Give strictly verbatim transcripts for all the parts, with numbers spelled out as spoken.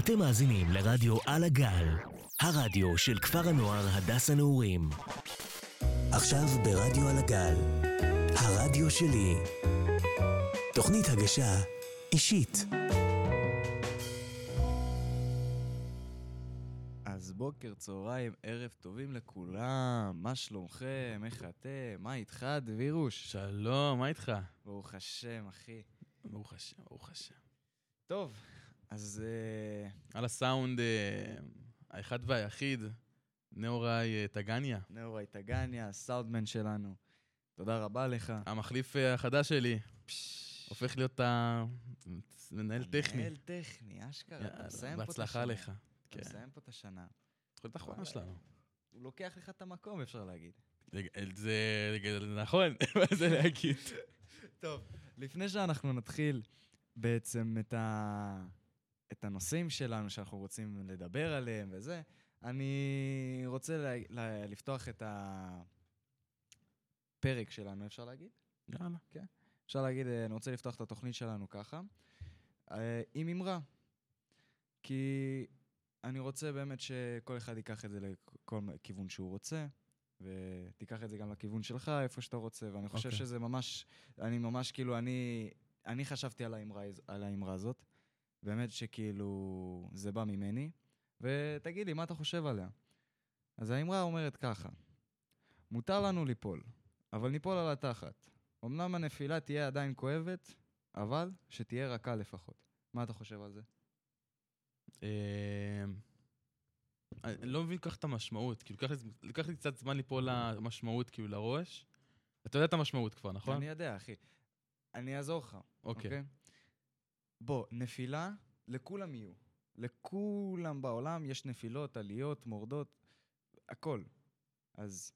אתם מאזינים לרדיו על הגל, הרדיו של כפר הנוער הדס הנעורים. עכשיו ברדיו על הגל, הרדיו שלי. תוכנית הגשה אישית. אז בוקר, צהריים, ערב טובים לכולם. מה שלומכם? איך אתם? מה איתך, דבירוש? שלום, מה איתך? ברוך השם, אחי. ברוך השם, ברוך השם. טוב, אז... על הסאונד האחד והיחיד, נאורי טגניה. נאורי טגניה, הסאונדמן שלנו. תודה רבה לך. המחליף החדש שלי. הופך להיות מנהל טכני. מנהל טכני, אשכרה. אתה מסיים פה את השנה. בהצלחה לך. אתה מסיים פה את השנה. תחילת האחרונה שלנו. הוא לוקח לך את המקום, אפשר להגיד. זה נכון, מה זה להגיד? טוב, לפני שאנחנו נתחיל בעצם את ה... את הנושאים שלנו שאנחנו רוצים לדבר עליהם וזה, אני רוצה ל... ל... לפתוח את הפרק שלנו, אפשר להגיד? יאללה. כן. אפשר להגיד, אני רוצה לפתוח את התוכנית שלנו ככה, עם אמרה. כי אני רוצה באמת שכל אחד ייקח את זה לכל כיוון שהוא רוצה, ותיקח את זה גם לכיוון שלך, איפה שאתה רוצה, ואני חושב okay. שזה ממש, אני ממש כאילו, אני, אני חשבתי על האמרה, על האמרה הזאת, באמת שכאילו זה בא ממני, ותגיד לי, מה אתה חושב עליה? אז האמרה אומרת ככה, מותר לנו ליפול, אבל ניפול על התחת. אמנם הנפילה תהיה עדיין כואבת, אבל שתהיה רכה לפחות. מה אתה חושב על זה? אני לא מבין כך את המשמעות, כאילו לקח לי קצת זמן ליפול למשמעות כאילו לראש. אתה יודע את המשמעות כבר, נכון? אני יודע, אחי. אני אעזור לך. אוקיי. בוא, נפילה, לכולם יהיו. לכולם בעולם יש נפילות, עליות, מורדות, הכל. אז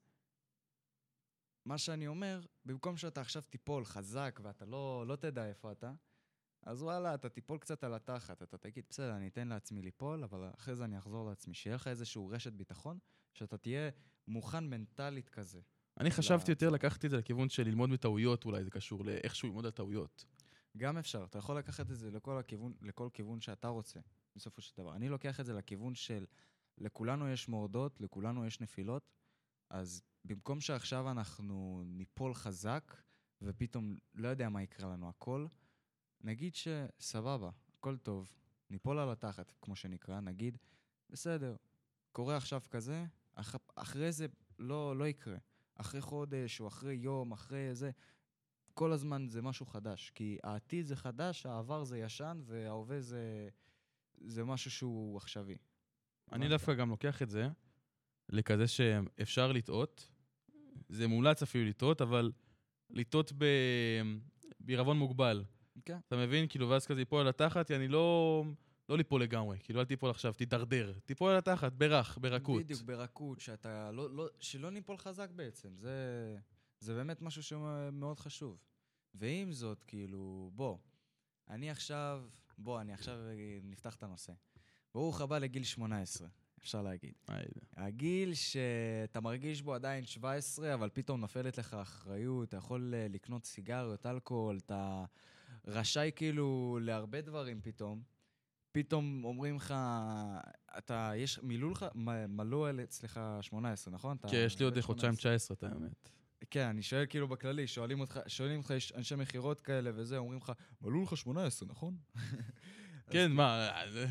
מה שאני אומר, במקום שאתה עכשיו תיפול חזק ואתה לא, לא תדע איפה אתה, אז וואלה, אתה תיפול קצת על התחת, אתה תגיד, בסדר, אני אתן לעצמי ליפול, אבל אחרי זה אני אחזור לעצמי, שיהיה לך איזשהו רשת ביטחון, שאתה תהיה מוכן מנטלית כזה. אני חשבתי יותר, לקחתי את זה לכיוון של ללמוד מטעויות, אולי זה קשור לאיכשהו ללמוד על טעויות. גם אפשר, אתה יכול לקחת את זה לכל הכיוון, לכל כיוון שאתה רוצה, בסופו של דבר. אני לוקח את זה לכיוון של, לכולנו יש מורדות, לכולנו יש נפילות, אז במקום שעכשיו אנחנו ניפול חזק, ופתאום לא יודע מה יקרה לנו הכל, נגיד שסבבה, הכל טוב, ניפול על התחת, כמו שנקרא, נגיד, בסדר, קורה עכשיו כזה, אח, אחרי זה לא, לא יקרה. אחרי חודש או אחרי יום, אחרי זה, כל הזמן זה משהו חדש. כי העתיד זה חדש, העבר זה ישן, וההווה זה, זה משהו שהוא עכשווי. אני דווקא גם לוקח את זה, לכזה שאפשר לטעות, זה מומלץ אפילו לטעות, אבל לטעות ב... בעירבון מוגבל. כן. אתה מבין? כאילו, ואז כזה ייפול על התחת, אני לא, לא ליפול לגמרי. כאילו, אל תיפול עכשיו, תתדרדר. תיפול על התחת, ברך, ברכות. בדיוק, ברכות, שאתה, לא, לא, שלא ניפול חזק בעצם. זה, זה באמת משהו שמאוד חשוב. ועם זאת, כאילו, בוא, אני עכשיו, בוא, אני עכשיו נפתח את הנושא. ברוך הבא לגיל שמונה עשרה, אפשר להגיד. הגיל שאתה מרגיש בו עדיין שבע עשרה, אבל פתאום נופלת לך אחריות, אתה יכול לקנות סיגריות, אלכוהול, אתה רשאי כאילו להרבה דברים פתאום. פתאום אומרים לך, אתה, יש, מילאו לך, מלאו אצלך שמונה עשרה, נכון? כן, יש לי עוד חודשיים תשע עשרה, אתה האמת. כן, אני שואל כאילו בכללי, שואלים אותך, שואלים אותך, יש אנשי מחירות כאלה וזה, אומרים לך, מלאו לך שמונה עשרה, נכון? כן, מה?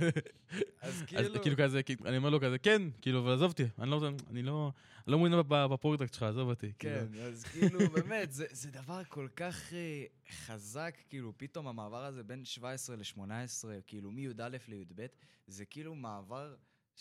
אז כאילו כזה, אני אומר לו כזה, כן, כאילו, אבל עזוב אותי, אני לא, אני לא, אני לא מעוניין בפרויקט שלך, עזוב אותי. כן, אז כאילו, באמת, זה דבר כל כך חזק, כאילו, פתאום המעבר הזה בין שבע עשרה ל-שמונה עשרה, כאילו, מ-י' א' ל-י' ב', זה כאילו מעבר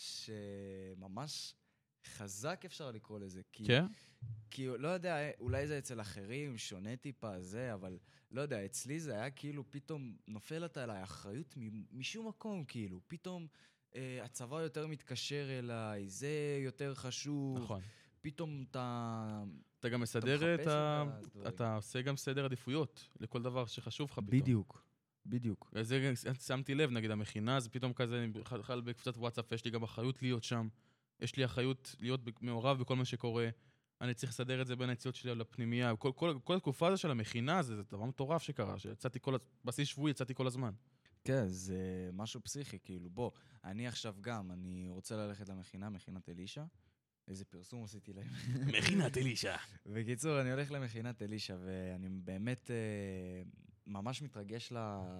שממש חזק אפשר לקרוא לזה. כן? כי, לא יודע, אולי זה אצל אחרים, שונה טיפה, זה, אבל לא יודע, אצלי זה היה כאילו פתאום נופלת עליי אחריות משום מקום, כאילו, פתאום אה, הצבא יותר מתקשר אליי, זה יותר חשוב. נכון. פתאום אתה... אתה גם מסדר את ה... אתה עושה גם סדר עדיפויות לכל דבר שחשוב לך פתאום. בדיוק, בדיוק. זה שמתי לב, נגיד המכינה, זה פתאום כזה, בכלל בקבוצת וואטסאפ, יש לי גם אחריות להיות שם. יש לי אחריות להיות מעורב בכל מה שקורה. אני צריך לסדר את זה בין היציאות שלי לפנימיה. כל, כל, כל התקופה הזו של המכינה, זה, זה דבר מטורף שקרה, שיצאתי כל, בסיס שבועי, יצאתי כל הזמן. כן, זה משהו פסיכי, כאילו, בוא, אני עכשיו גם, אני רוצה ללכת למכינה, מכינת אלישע. איזה פרסום עשיתי להם. מכינת אלישע. בקיצור, אני הולך למכינת אלישע, ואני באמת אה, ממש מתרגש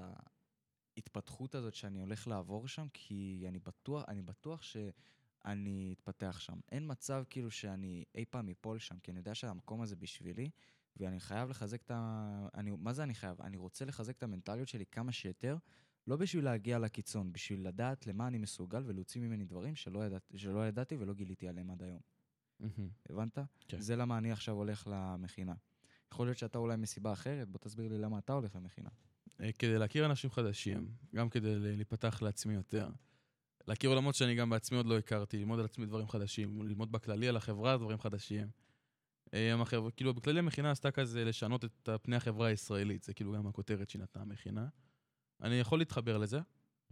להתפתחות הזאת שאני הולך לעבור שם, כי אני בטוח, אני בטוח שאני אתפתח שם. אין מצב כאילו שאני אי פעם אפול שם, כי אני יודע שהמקום הזה בשבילי, ואני חייב לחזק את ה... אני, מה זה אני חייב? אני רוצה לחזק את המנטליות שלי כמה שיותר, לא בשביל להגיע לקיצון, בשביל לדעת למה אני מסוגל ולהוציא ממני דברים שלא, ידעת, שלא ידעתי ולא גיליתי עליהם עד היום. הבנת? כן. זה למה אני עכשיו הולך למכינה. יכול להיות שאתה אולי מסיבה אחרת, בוא תסביר לי למה אתה הולך למכינה. כדי להכיר אנשים חדשים, גם כדי להיפתח לעצמי יותר. להכיר עולמות שאני גם בעצמי עוד לא הכרתי, ללמוד על עצמי דברים חדשים, ללמוד בכללי על החברה דברים חדשים. החברה, כאילו, בכללי המכינה עשתה כזה לשנות את פני החברה הישראלית, זה כאילו גם הכותרת שנתנה המכינה. אני יכול להתחבר לזה,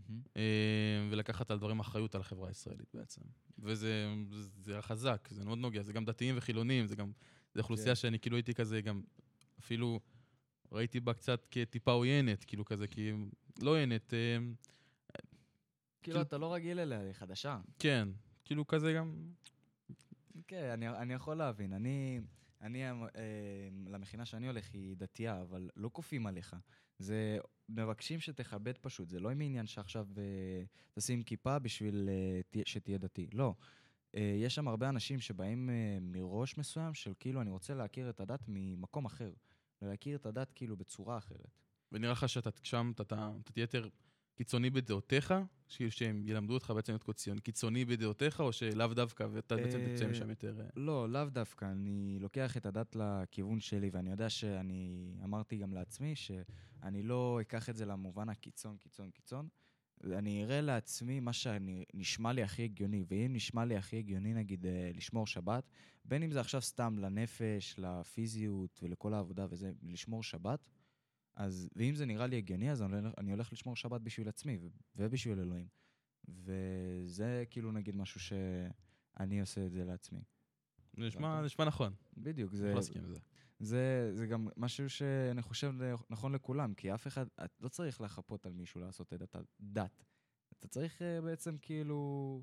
ולקחת על דברים אחריות על החברה הישראלית בעצם. וזה זה חזק, זה מאוד נוגע, זה גם דתיים וחילונים, זה גם, זה אוכלוסייה שאני כאילו הייתי כזה גם, אפילו ראיתי בה קצת כטיפה עוינת, כאילו כזה, כי לא עוינת. כאילו, אתה לא רגיל אליה, היא חדשה. כן, כאילו כזה גם... כן, אני, אני יכול להבין. אני, אני, אה, למכינה שאני הולך היא דתייה, אבל לא כופים עליך. זה מבקשים שתכבד פשוט. זה לא עם עניין שעכשיו אה, תשים כיפה בשביל אה, שתהיה דתי. לא. אה, יש שם הרבה אנשים שבאים אה, מראש מסוים של כאילו, אני רוצה להכיר את הדת ממקום אחר. ולהכיר את הדת כאילו בצורה אחרת. ונראה לך שאתה שם, אתה, אתה, אתה תהיה יותר קיצוני בדעותיך, שהם ילמדו אותך בעצם להיות קיצוני, קיצוני בדעותיך, או שלאו דווקא, ואתה בעצם תצא משם יותר... לא, לאו דווקא. אני לוקח את הדת לכיוון שלי, ואני יודע שאני אמרתי גם לעצמי, שאני לא אקח את זה למובן הקיצון, קיצון, קיצון. אני אראה לעצמי מה שנשמע לי הכי הגיוני, ואם נשמע לי הכי הגיוני, נגיד, לשמור שבת, בין אם זה עכשיו סתם לנפש, לפיזיות ולכל העבודה וזה, לשמור שבת, אז, ואם זה נראה לי הגיוני, אז אני, אני הולך לשמור שבת בשביל עצמי ובשביל אלוהים. וזה כאילו נגיד משהו שאני עושה את זה לעצמי. נשמע, נשמע נכון. בדיוק. זה, לא אסכים לזה. זה, זה גם משהו שאני חושב נכון לכולם, כי אף אחד, את לא צריך לחפות על מישהו לעשות את הדת. אתה צריך בעצם כאילו,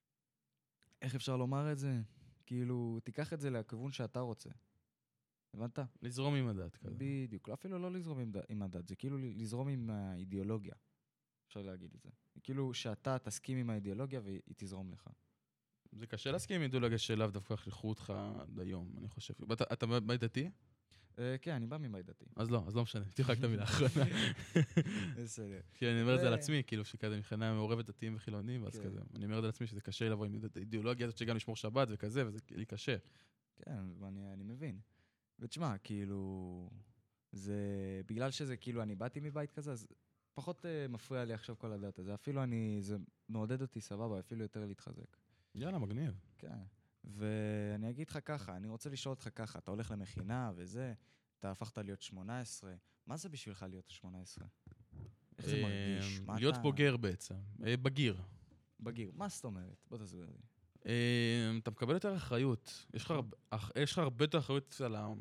איך אפשר לומר את זה? כאילו, תיקח את זה לכיוון שאתה רוצה. הבנת? לזרום עם הדת כזה. בדיוק, אפילו לא לזרום עם, עם הדת, זה כאילו לזרום עם האידיאולוגיה. אפשר להגיד את זה. כאילו שאתה תסכים עם האידיאולוגיה והיא תזרום לך. זה קשה להסכים עם אידיאולוגיה שלאו דווקא חינכו אותך עד היום, אני חושב. אתה, אתה בית דתי? כן, אני בא מבית דתי. אז לא, אז לא משנה, תרחק את המילה האחרונה. בסדר. כי אני אומר את זה על עצמי, כאילו שכזה מבחינה מעורבת דתיים וחילונים, ואז כזה. אני אומר את זה על עצמי שזה קשה לבוא עם האידיאולוגיה הזאת שגם לשמור שבת וכזה, וזה לי קשה. כן, אני מבין. ותשמע, כאילו, זה, בגלל שזה, כאילו, אני באתי מבית כזה, אז פחות uh, מפריע לי עכשיו כל הדת הזה. אפילו אני, זה מעודד אותי סבבה, אפילו יותר להתחזק. יאללה, מגניב. כן. ואני אגיד לך ככה, אני רוצה לשאול אותך ככה, אתה הולך למכינה וזה, אתה הפכת להיות שמונה עשרה, מה זה בשבילך להיות שמונה עשרה? איך זה מרגיש? להיות בוגר בעצם, בגיר. בגיר, מה זאת אומרת? בוא תסביר לי. אתה מקבל יותר אחריות, יש לך הרבה יותר אחריות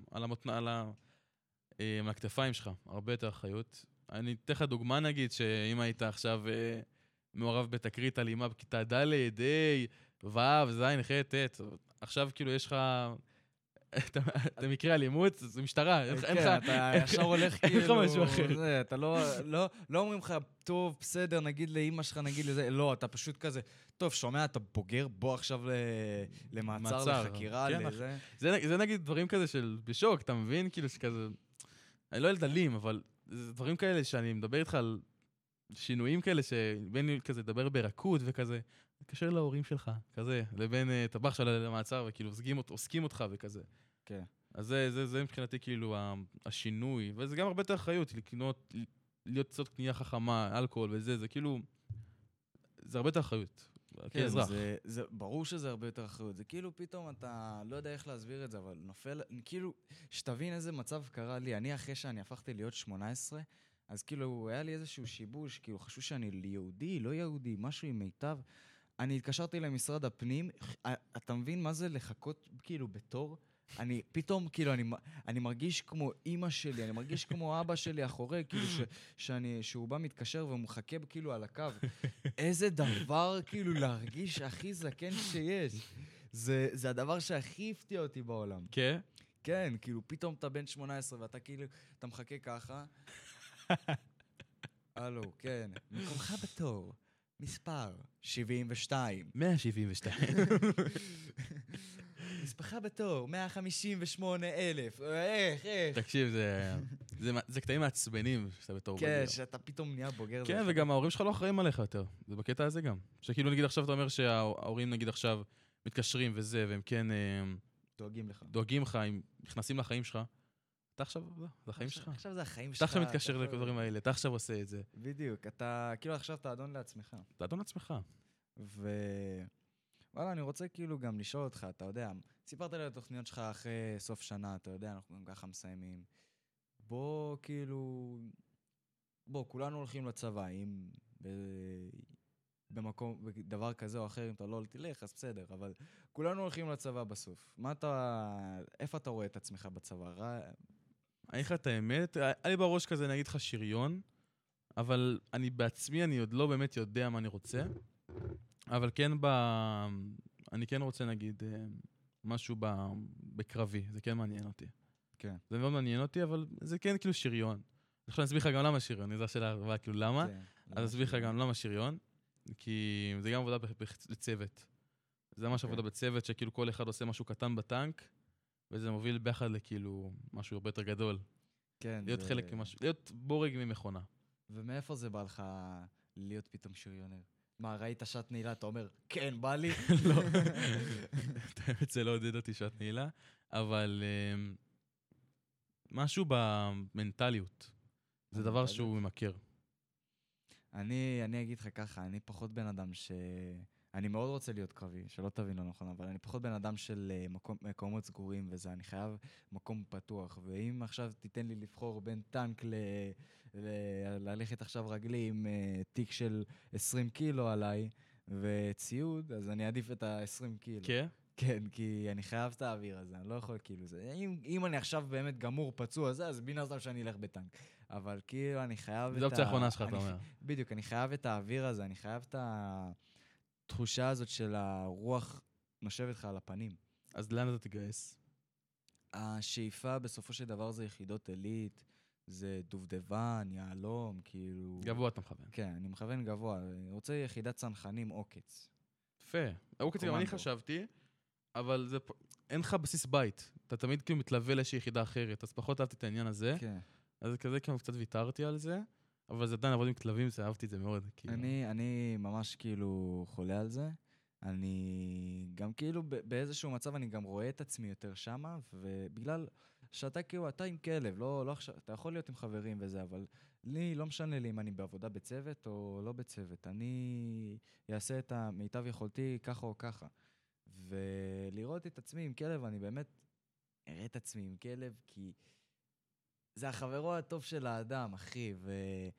על הכתפיים שלך, הרבה יותר אחריות. אני אתן לך דוגמה נגיד, שאם היית עכשיו מעורב בתקרית אלימה בכיתה ד', ה', ו', ז', ח', ט', עכשיו כאילו יש לך... אתה מקרה אלימות, זה משטרה, אין לך... כן, אתה ישר הולך כאילו... אין לך משהו אחר. אתה לא אומרים לך, טוב, בסדר, נגיד לאמא שלך, נגיד לזה, לא, אתה פשוט כזה, טוב, שומע, אתה בוגר, בוא עכשיו למעצר, לחקירה, לזה. זה נגיד דברים כזה של בשוק, אתה מבין? כאילו שכזה... אני לא ילד אלים, אבל זה דברים כאלה שאני מדבר איתך על שינויים כאלה, שבין כזה לדבר ברכות וכזה, קשר להורים שלך, כזה, לבין טבח של המעצר, וכאילו עוסקים אותך וכזה. כן. אז זה, זה, זה מבחינתי כאילו השינוי, וזה גם הרבה יותר אחריות, לקנות, להיות קצת קנייה חכמה, אלכוהול וזה, זה כאילו, זה הרבה יותר אחריות, כאזרח. זה, זה, ברור שזה הרבה יותר אחריות, זה כאילו פתאום אתה לא יודע איך להסביר את זה, אבל נופל, כאילו, שתבין איזה מצב קרה לי, אני אחרי שאני הפכתי להיות שמונה עשרה, אז כאילו היה לי איזשהו שיבוש, כאילו חשבו שאני יהודי, לא יהודי, משהו עם מיטב, אני התקשרתי למשרד הפנים, אתה מבין מה זה לחכות כאילו בתור? אני פתאום, כאילו, אני, אני מרגיש כמו אמא שלי, אני מרגיש כמו אבא שלי אחורי, כאילו, ש, שאני, שהוא בא מתקשר והוא מחכה כאילו על הקו. איזה דבר, כאילו, להרגיש הכי זקן שיש. זה, זה הדבר שהכי הפתיע אותי בעולם. כן? כן, כאילו, פתאום אתה בן שמונה עשרה ואתה כאילו, אתה מחכה ככה. הלו, כן, מקומך בתור, מספר שבעים ושתיים. מאה שבעים ושתיים. מספחה בתור, מאה חמישים ושמונה אלף. איך, איך? תקשיב, זה, זה, זה קטעים מעצבנים שאתה בתור בוגר. כן, שאתה פתאום נהיה בוגר. כן, וגם ההורים שלך לא אחראים עליך יותר. זה בקטע הזה גם. שכאילו נגיד עכשיו אתה אומר שההורים נגיד עכשיו מתקשרים וזה, והם כן דואגים לך. דואגים לך, הם נכנסים לחיים שלך. אתה עכשיו, זה החיים שלך. עכשיו זה החיים שלך. אתה עכשיו מתקשר לכל הדברים האלה, אתה עכשיו עושה את זה. בדיוק, אתה, כאילו עכשיו אתה אדון לעצמך. אתה אדון לעצמך. ו... וואלה, אני רוצה כאילו גם לשאול אותך, אתה יודע, סיפרת לי על התוכניות שלך אחרי סוף שנה, אתה יודע, אנחנו גם ככה מסיימים. בוא, כאילו... בוא, כולנו הולכים לצבא, אם ב... במקום, בדבר כזה או אחר, אם אתה לא תלך, אז בסדר, אבל כולנו הולכים לצבא בסוף. מה אתה... איפה אתה רואה את עצמך בצבא? רע... אני אגיד לך את האמת, היה לי בראש כזה, אני אגיד לך שריון, אבל אני בעצמי, אני עוד לא באמת יודע מה אני רוצה. אבל כן, ב... אני כן רוצה, נגיד, משהו ב... בקרבי, זה כן מעניין אותי. כן. זה מאוד מעניין אותי, אבל זה כן כאילו שריון. אני יכול להסביר לך גם למה שריון, אני יודע שאלה הרבה, כאילו למה, כן, אז אסביר לך גם למה שריון, כי זה גם עבודה בצוות. זה ממש עבודה בצוות, שכאילו כל אחד עושה משהו קטן בטנק, וזה מוביל ביחד לכאילו משהו הרבה יותר גדול. כן. להיות זה... חלק ממשהו, להיות בורג ממכונה. ומאיפה זה בא לך להיות פתאום שריונר? מה, ראית שעת נעילה, אתה אומר, כן, בא לי? לא. האמת זה לא עודד אותי שעת נעילה, אבל משהו במנטליות. זה דבר שהוא ממכר. אני, אני אגיד לך ככה, אני פחות בן אדם ש... אני מאוד רוצה להיות קרבי, שלא תבין לא נכון, אבל אני פחות בן אדם של מקום, מקומות סגורים וזה, אני חייב מקום פתוח, ואם עכשיו תיתן לי לבחור בין טנק ל... ל... ללכת עכשיו רגלי עם uh, תיק של עשרים קילו עליי, וציוד, אז אני אעדיף את ה-עשרים קילו. כן? כן, כי אני חייב את האוויר הזה, אני לא יכול כאילו זה. אם, אם אני עכשיו באמת גמור פצוע זה, אז בין הזמן שאני אלך בטנק. אבל כאילו אני חייב את ה... זה אופציה האחרונה שלך, אתה אומר. בדיוק, אני חייב את האוויר הזה, אני חייב את התחושה הזאת של הרוח נושבת לך על הפנים. אז לאן אתה תגייס? השאיפה בסופו של דבר זה יחידות עילית, זה דובדבן, יעלום, כאילו... גבוה אתה מכוון. כן, אני מכוון גבוה. אני רוצה יחידת צנחנים עוקץ. יפה. עוקץ גם אני חשבתי, אבל זה... אין לך בסיס בית. אתה תמיד כאילו מתלווה לאיזושהי יחידה אחרת, אז פחות אהבתי את העניין הזה. כן. אז כזה כאילו קצת ויתרתי על זה, אבל זה עדיין עבוד עם כלבים, זה אהבתי את זה מאוד. כאילו. אני, אני ממש כאילו חולה על זה. אני גם כאילו באיזשהו מצב אני גם רואה את עצמי יותר שמה, ובגלל שאתה כאילו, אתה עם כלב, לא, לא עכשיו, אתה יכול להיות עם חברים וזה, אבל לי לא משנה לי אם אני בעבודה בצוות או לא בצוות. אני אעשה את המיטב יכולתי ככה או ככה. ולראות את עצמי עם כלב, אני באמת אראה את עצמי עם כלב, כי זה החברו הטוב של האדם, אחי, ו...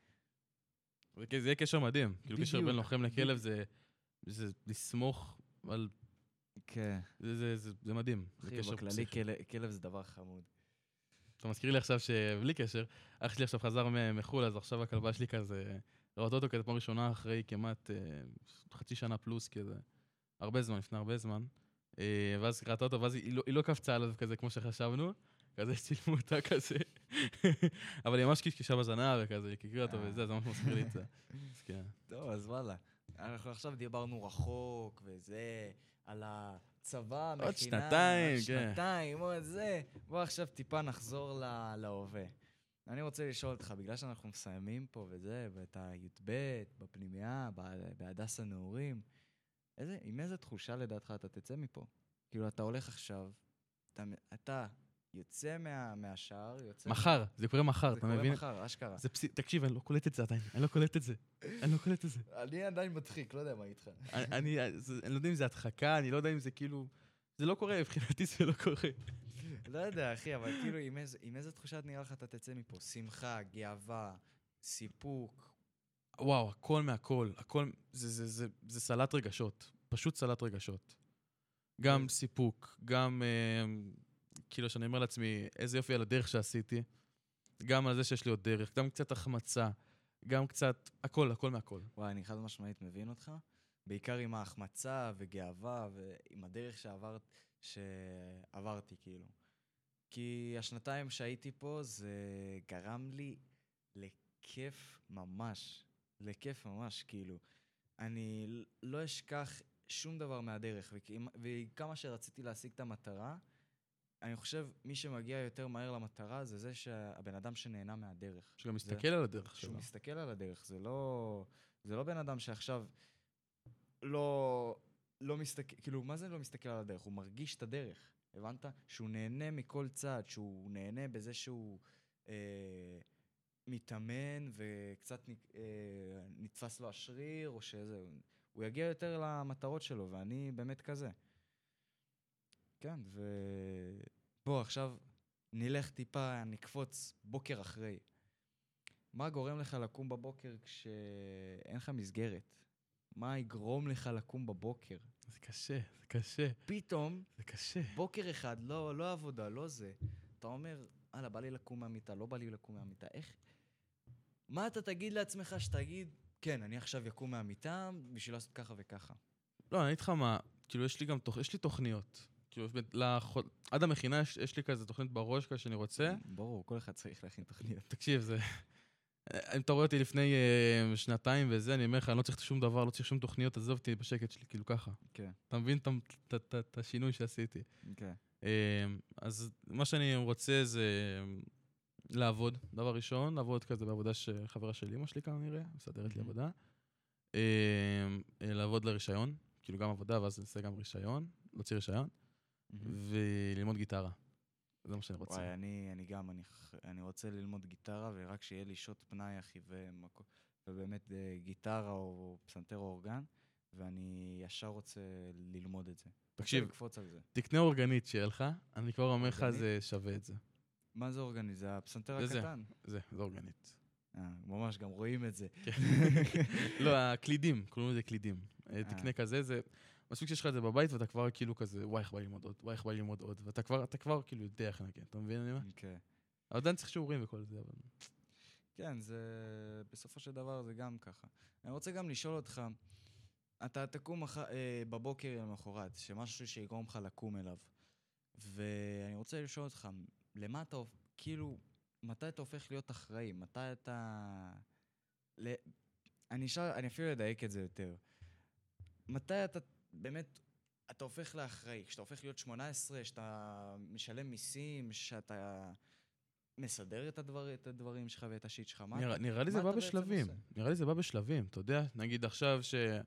זה יהיה קשר מדהים. כאילו קשר בין לוחם לכלב זה... זה לסמוך על... כן. זה, זה, זה, זה מדהים. אחי, בכללי כלב, כלב זה דבר חמוד. אתה מזכיר לי עכשיו שבלי קשר, אח שלי עכשיו חזר מחול, אז עכשיו הכלבה שלי כזה, ראית אותו כזה פעם ראשונה אחרי כמעט אה, חצי שנה פלוס כזה, הרבה זמן, לפני הרבה זמן, אה, ואז ראית אותו, ואז היא לא, היא לא קפצה עליו כזה כמו שחשבנו, כזה צילמו אותה כזה, אבל היא ממש קשקשה בזנב וכזה, היא קיקרה אותו וזה, זה ממש מזכיר לי את זה. אז כן. טוב, אז וואלה. אנחנו עכשיו דיברנו רחוק וזה, על הצבא, מכינה, עוד שנתיים, כן. שנתיים, עוד זה. בוא עכשיו טיפה נחזור להווה. אני רוצה לשאול אותך, בגלל שאנחנו מסיימים פה וזה, ואת הי"ב, בפנימיה, בהדסה נעורים, איזה, עם איזה תחושה לדעתך אתה תצא מפה? כאילו, אתה הולך עכשיו, אתה, אתה יוצא מה, מהשער, יוצא... מחר, זה קורה מחר, אתה מבין? זה קורה מחר, אשכרה. זה פסי... תקשיב, אני לא קולט את זה עדיין, אני לא קולט את זה. אני לא קולט את זה. אני עדיין מדחיק, לא יודע מה איתך. אני, אני לא יודע אם זה הדחקה, אני לא יודע אם זה כאילו... זה לא קורה, מבחינתי זה לא קורה. לא יודע, אחי, אבל כאילו, עם איזה, עם איזה תחושת נראה לך אתה תצא מפה? שמחה, גאווה, סיפוק. וואו, הכל מהכל, הכל, זה, זה, זה, זה סלט רגשות, פשוט סלט רגשות. גם סיפוק, גם, כאילו שאני אומר לעצמי, איזה יופי על הדרך שעשיתי, גם על זה שיש לי עוד דרך, גם קצת החמצה, גם קצת, הכל, הכל מהכל. וואי, אני חד משמעית מבין אותך. בעיקר עם ההחמצה וגאווה ועם הדרך שעברת, שעברתי, כאילו. כי השנתיים שהייתי פה, זה גרם לי לכיף ממש. לכיף ממש, כאילו. אני לא אשכח שום דבר מהדרך, וכמה שרציתי להשיג את המטרה, אני חושב, מי שמגיע יותר מהר למטרה, זה זה שהבן אדם שנהנה מהדרך. שגם מסתכל על הדרך שלו. שהוא מסתכל על הדרך, זה לא, זה לא בן אדם שעכשיו לא, לא מסתכל, כאילו, מה זה לא מסתכל על הדרך? הוא מרגיש את הדרך, הבנת? שהוא נהנה מכל צעד, שהוא נהנה בזה שהוא אה, מתאמן וקצת אה, נתפס לו השריר, או שזה, הוא יגיע יותר למטרות שלו, ואני באמת כזה. כן, ובוא, עכשיו נלך טיפה, נקפוץ בוקר אחרי. מה גורם לך לקום בבוקר כשאין לך מסגרת? מה יגרום לך לקום בבוקר? זה קשה, זה קשה. פתאום, זה קשה. בוקר אחד, לא, לא עבודה, לא זה. אתה אומר, הלאה, בא לי לקום מהמיטה, לא בא לי לקום מהמיטה. איך? מה אתה תגיד לעצמך שתגיד, כן, אני עכשיו יקום מהמיטה בשביל לעשות ככה וככה? לא, אני איתך מה, כאילו יש לי גם, יש לי תוכניות. כאילו, לחוד... עד המכינה יש, יש לי כזה תוכנית בראש כזה שאני רוצה. ברור, כל אחד צריך להכין תוכניות. תקשיב, זה... אם אתה רואה אותי לפני uh, שנתיים וזה, אני אומר לך, אני לא צריך שום דבר, לא צריך שום תוכניות, עזוב אותי בשקט שלי, כאילו ככה. כן. אתה מבין את השינוי שעשיתי. כן. Uh, אז מה שאני רוצה זה לעבוד, דבר ראשון, לעבוד כזה בעבודה שחברה של אמא שלי כאן נראה, מסדרת לי עבודה. Uh, לעבוד לרישיון, כאילו גם עבודה, ואז נעשה גם רישיון, להוציא רישיון. וללמוד גיטרה. זה מה שאני רוצה. וואי, אני, אני גם, אני, אני רוצה ללמוד גיטרה, ורק שיהיה לי שעות פנאי, אחי, ומקו, ובאמת גיטרה או פסנתר או אורגן, ואני ישר רוצה ללמוד את זה. תקשיב, לקפוץ על זה. תקנה אורגנית שיהיה לך, אני כבר אומר לך, זה שווה את זה. מה זה אורגנית? זה הפסנתר הקטן? זה, זה אורגנית. אה, ממש, גם רואים את זה. לא, הקלידים, קוראים לזה קלידים. תקנה כזה, זה... מספיק שיש לך את זה בבית, ואתה כבר כאילו כזה, וואי, איך בא ללמוד עוד, וואי, איך בא ללמוד עוד, ואתה כבר, אתה כבר כאילו יודע איך נגן, אתה מבין אני מה? כן. אבל עדיין צריך שיעורים וכל זה, אבל... כן, זה... בסופו של דבר זה גם ככה. אני רוצה גם לשאול אותך, אתה תקום מח... אה, בבוקר למחרת, שמשהו שיגרום לך לקום אליו, ואני רוצה לשאול אותך, למה אתה, כאילו, מתי אתה הופך להיות אחראי? מתי אתה... ל... אני, שאל... אני אפילו לדייק את זה יותר. מתי אתה... באמת, אתה הופך לאחראי, כשאתה הופך להיות שמונה עשרה, שאתה משלם מיסים, שאתה מסדר את, הדבר, את הדברים שלך ואת השיט שלך. נראה, נראה לי זה בא בשלבים. נראה לי זה בא בשלבים, אתה יודע? נגיד עכשיו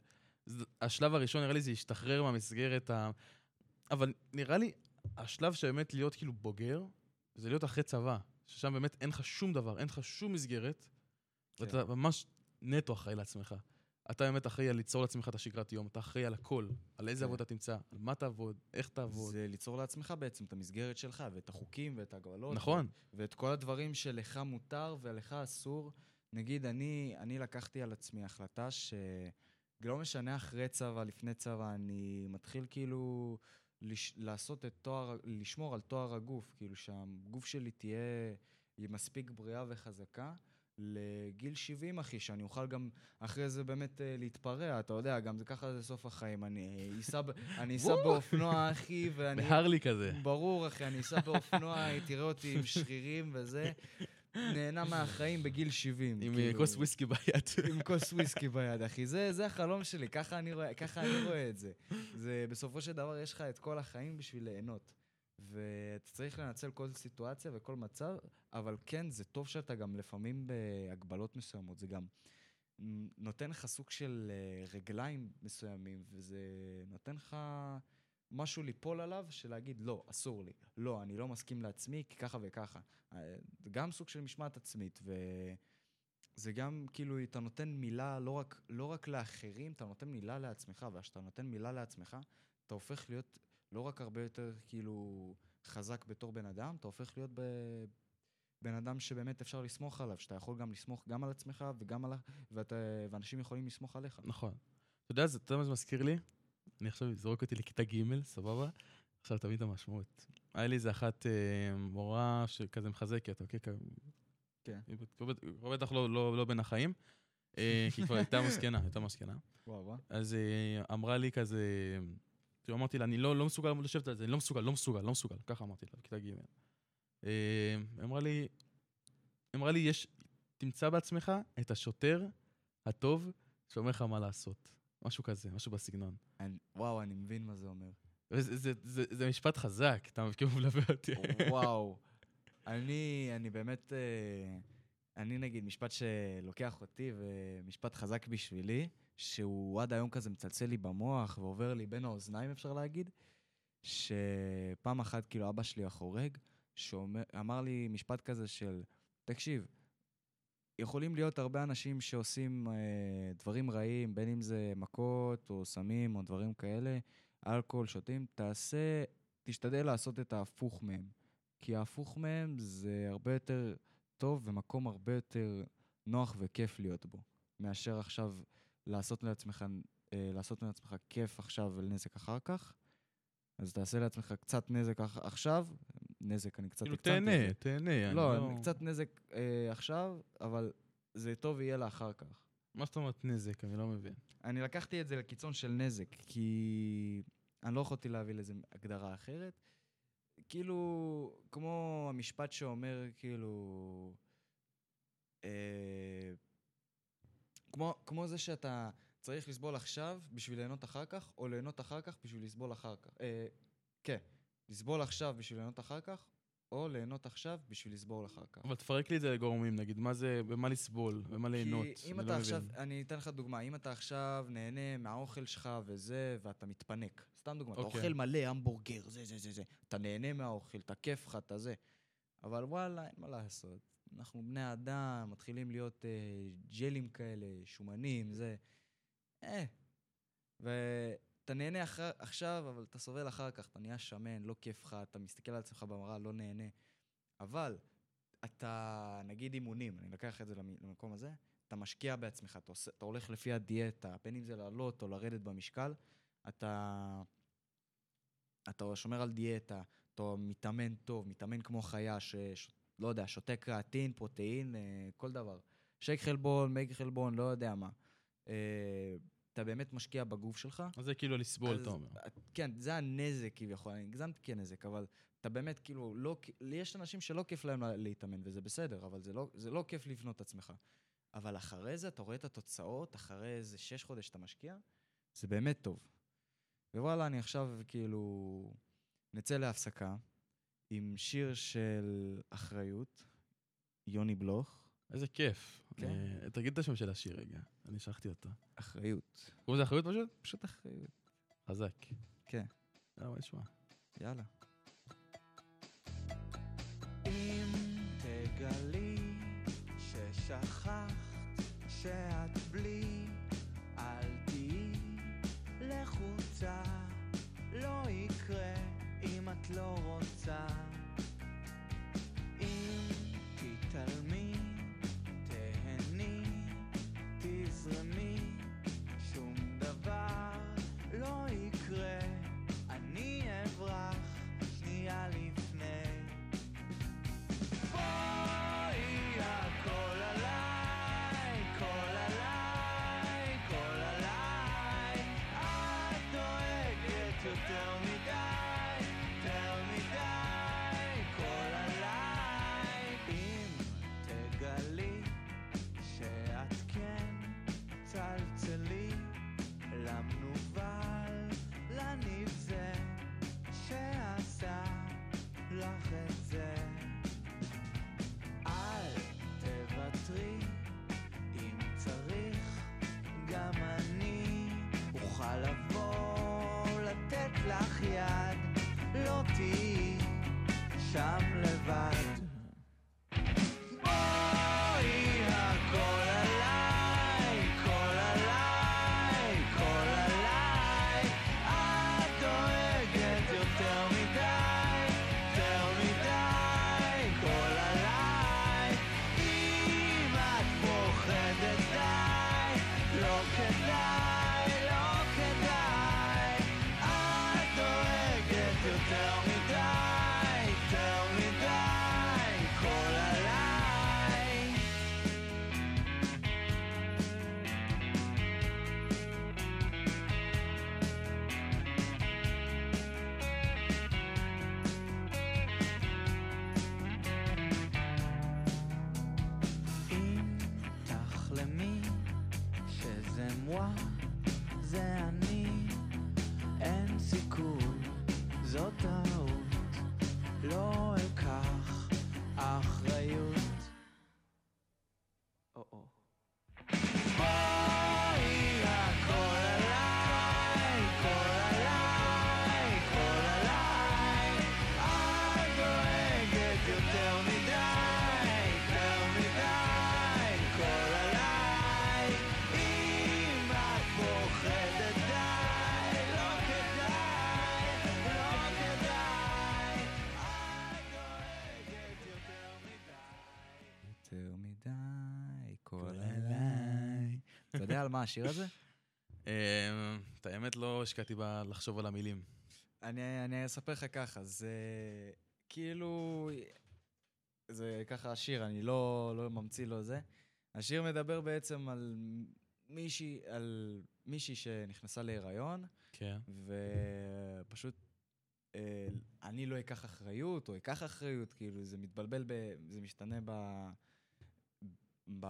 שהשלב הראשון נראה לי זה ישתחרר מהמסגרת ה... אבל נראה לי השלב שבאמת להיות כאילו בוגר, זה להיות אחרי צבא, ששם באמת אין לך שום דבר, אין לך שום מסגרת, כן. ואתה ממש נטו אחראי לעצמך. אתה באמת אחראי על ליצור לעצמך את השגרת יום, אתה אחראי על הכל, על איזה עבודה תמצא, על מה תעבוד, איך תעבוד. זה ליצור לעצמך בעצם את המסגרת שלך, ואת החוקים ואת הגבלות. נכון. ואת כל הדברים שלך מותר ולך אסור. נגיד, אני, אני לקחתי על עצמי החלטה שלא משנה אחרי צבא, לפני צבא, אני מתחיל כאילו לש, לעשות את תואר, לשמור על תואר הגוף, כאילו שהגוף שלי תהיה מספיק בריאה וחזקה. לגיל שבעים, אחי, שאני אוכל גם אחרי זה באמת להתפרע, אתה יודע, גם זה ככה זה סוף החיים. אני אסע באופנוע, אחי, ואני... בהרלי כזה. ברור, אחי, אני אסע באופנוע, תראה אותי עם שרירים וזה, נהנה מהחיים בגיל שבעים. עם כוס וויסקי ביד. עם כוס וויסקי ביד, אחי. זה החלום שלי, ככה אני רואה את זה. זה בסופו של דבר יש לך את כל החיים בשביל ליהנות. ואתה צריך לנצל כל סיטואציה וכל מצב, אבל כן, זה טוב שאתה גם לפעמים בהגבלות מסוימות, זה גם נותן לך סוג של רגליים מסוימים, וזה נותן לך משהו ליפול עליו, של להגיד, לא, אסור לי, לא, אני לא מסכים לעצמי, כי ככה וככה. זה גם סוג של משמעת עצמית, וזה גם כאילו, אתה נותן מילה לא רק, לא רק לאחרים, אתה נותן מילה לעצמך, וכשאתה נותן מילה לעצמך, אתה הופך להיות... לא רק הרבה יותר כאילו חזק בתור בן אדם, אתה הופך להיות בן אדם שבאמת אפשר לסמוך עליו, שאתה יכול גם לסמוך גם על עצמך וגם על... ואת... ואנשים יכולים לסמוך עליך. נכון. אתה יודע, אתה יודע מה זה מזכיר לי? אני עכשיו זורק אותי לכיתה ג', סבבה? עכשיו תמיד המשמעות. היה לי איזה אחת אה, מורה שכזה מחזקת, אוקיי? כן. היא כבר בטח לא, לא, לא בין החיים, אה, כי כבר הייתה מסכנה, הייתה מסכנה. וואו, וואו. אז אה, אמרה לי כזה, אמרתי לה, אני לא, לא מסוגל לשבת על זה, אני לא מסוגל, לא מסוגל, לא מסוגל, ככה אמרתי לה, בכיתה ג'. אה, אמרה לי, אמרה לי, יש, תמצא בעצמך את השוטר הטוב שאומר לך מה לעשות. משהו כזה, משהו בסגנון. אני, וואו, אני מבין מה זה אומר. זה, זה, זה, זה משפט חזק, אתה כאילו מלווה אותי. וואו. אני, אני באמת, אני נגיד משפט שלוקח אותי ומשפט חזק בשבילי, שהוא עד היום כזה מצלצל לי במוח ועובר לי בין האוזניים, אפשר להגיד, שפעם אחת כאילו אבא שלי החורג, שאמר לי משפט כזה של, תקשיב, יכולים להיות הרבה אנשים שעושים אה, דברים רעים, בין אם זה מכות או סמים או דברים כאלה, אלכוהול, שותים, תעשה, תשתדל לעשות את ההפוך מהם. כי ההפוך מהם זה הרבה יותר טוב ומקום הרבה יותר נוח וכיף להיות בו, מאשר עכשיו לעשות לעצמך, אה, לעשות לעצמך כיף עכשיו ולנזק אחר כך. אז תעשה לעצמך קצת נזק עכשיו, נזק, אני קצת... כאילו תהנה, תהנה. לא, לא... קצת נזק אה, עכשיו, אבל זה טוב יהיה לאחר כך. מה זאת אומרת נזק? אני לא מבין. אני לקחתי את זה לקיצון של נזק, כי אני לא יכולתי להביא לזה הגדרה אחרת. כאילו, כמו המשפט שאומר, כאילו... אה, כמו, כמו זה שאתה צריך לסבול עכשיו בשביל ליהנות אחר כך, או ליהנות אחר כך בשביל לסבול אחר כך. אה, כן, לסבול עכשיו בשביל ליהנות אחר כך, או ליהנות עכשיו בשביל לסבול אחר כך. אבל תפרק לי את זה לגורמים, נגיד, מה זה, במה לסבול, במה ליהנות. כי אם אתה עכשיו, אני אתן לך דוגמה, אם אתה עכשיו נהנה מהאוכל שלך וזה, ואתה מתפנק, סתם דוגמה, אתה אוכל מלא, המבורגר, זה, זה, זה, זה, אתה נהנה מהאוכל, אתה כיף לך, אתה זה. אבל וואלה, אין מה לעשות. אנחנו בני אדם, מתחילים להיות אה, ג'לים כאלה, שומנים, זה. אה. ואתה נהנה אחר, עכשיו, אבל אתה סובל אחר כך, אתה נהיה שמן, לא כיף לך, אתה מסתכל על עצמך במראה, לא נהנה. אבל אתה, נגיד אימונים, אני לקח את זה למקום הזה, אתה משקיע בעצמך, אתה, עושה, אתה הולך לפי הדיאטה, בין אם זה לעלות או לרדת במשקל, אתה, אתה שומר על דיאטה, אתה מתאמן טוב, מתאמן כמו חיה, ש, ש, לא יודע, שותה קריאטין, פרוטאין, כל דבר. שייק חלבון, מייק חלבון, לא יודע מה. אתה באמת משקיע בגוף שלך. אז זה כאילו לסבול, אתה אומר. כן, זה הנזק כביכול, אני הגזמתי כנזק, אבל אתה באמת כאילו, לא, יש אנשים שלא כיף להם להתאמן, וזה בסדר, אבל זה לא, זה לא כיף לבנות את עצמך. אבל אחרי זה, אתה רואה את התוצאות, אחרי איזה שש חודש שאתה משקיע, זה באמת טוב. ווואלה, אני עכשיו כאילו נצא להפסקה עם שיר של אחריות, יוני בלוך. איזה כיף. כן. Uh, תגיד את השם של השיר רגע, אני שכחתי אותו. אחריות. קוראים לזה אחריות פשוט? פשוט אחריות. חזק. כן. יאללה, מה נשמע? יאללה. אם תגלי ששכחת שאת בלי, אל תהי לחוצה, לא יקרה אם את לא רוצה. אם תתעלמי, תהני, תזרמי, שום דבר לא יקרה, אני אברח שנייה לפני. בואי הכל עליי, כל עליי, כל עליי, את דואגת יותר מדי, יותר מדי, כל עליי. אם תגלי שאת כן צלצלי למנובל, לנבזה שעשה לך את זה. אל תוותרי, אם צריך גם אני אוכל לבוא לתת לך יד, לא תהיי שם לבד. בואי הכל עליי, כל עליי, כל עליי, את דואגת יותר מדי, יותר מדי, כל עליי. אם את פוחדת די, לא כדאי, לא כדאי, את דואגת יותר מדי, וואה, זה אני, אין סיכוי, זאת טעות, לא אקח אחריות. או-או. בואי הכל עליי, כל עליי, כל עליי, את דואגת יותר מדי, יותר מדי, כל עליי, אם את פוחדת די, לא כדאי, לא כדאי, את דואגת יותר מדי. יותר מדי, כל עליי. אתה יודע על מה השיר הזה? אה, את האמת לא השקעתי בה לחשוב על המילים. אני, אני אספר לך ככה, זה כאילו, זה ככה השיר, אני לא, לא ממציא לו זה. השיר מדבר בעצם על מישהי, על מישהי שנכנסה להיריון, כן. ופשוט אה, אני לא אקח אחריות, או אקח אחריות, כאילו זה מתבלבל, ב, זה משתנה ב... ב...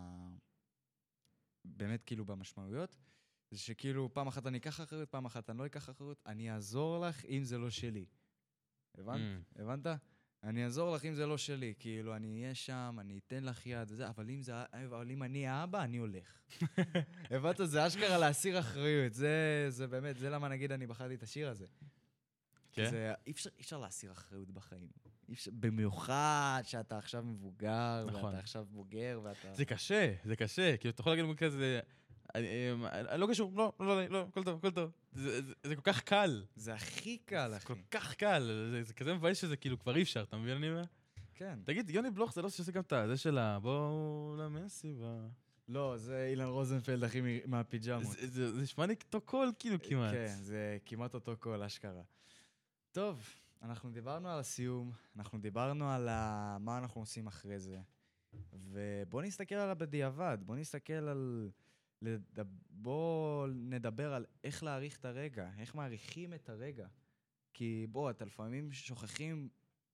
באמת כאילו במשמעויות. זה שכאילו פעם אחת אני אקח אחריות, פעם אחת אני לא אקח אחריות, אני אעזור לך אם זה לא שלי. הבנת? Mm. הבנת? אני אעזור לך אם זה לא שלי, כאילו אני אהיה שם, אני אתן לך יד וזה, אבל אם, זה, אבל אם אני האבא, אני הולך. הבנת? זה אשכרה להסיר אחריות, זה, זה באמת, זה למה נגיד אני בחרתי את השיר הזה. כן? זה, אי אפשר, אי אפשר להסיר אחריות בחיים. אי אפשר, במיוחד שאתה עכשיו מבוגר, נכון. ואתה עכשיו בוגר, ואתה... זה קשה, זה קשה. כאילו, אתה יכול להגיד לנו כזה, אני אני- אני לא קשור, לא, לא, לא, לא, הכל טוב, הכל טוב. זה- זה זה כל כך קל. זה הכי קל, זה אחי. כל כך קל. זה- זה כזה מבאס שזה כאילו כבר אי אפשר, אתה מבין אני אומר? כן. תגיד, יוני בלוך זה לא שעושה גם את זה שלה, בואו למסי ו... לא, זה אילן רוזנפלד, אחי, מ- מהפיג'מות. זה- זה זה נשמע לי אותו קול כאילו כמעט. כן, זה כמעט אותו קול, אשכרה. טוב, אנחנו דיברנו על הסיום, אנחנו דיברנו על ה... מה אנחנו עושים אחרי זה, ובואו נסתכל על הבדיעבד, בואו נסתכל על... לדב... בואו נדבר על איך להעריך את הרגע, איך מעריכים את הרגע. כי בואו, אתה לפעמים שוכחים,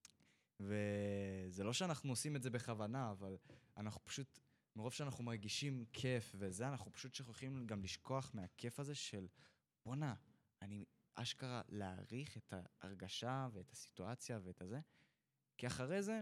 וזה לא שאנחנו עושים את זה בכוונה, אבל אנחנו פשוט, מרוב שאנחנו מרגישים כיף וזה, אנחנו פשוט שוכחים גם לשכוח מהכיף הזה של, בוא'נה, אני אשכרה להעריך את ההרגשה ואת הסיטואציה ואת הזה, כי אחרי זה,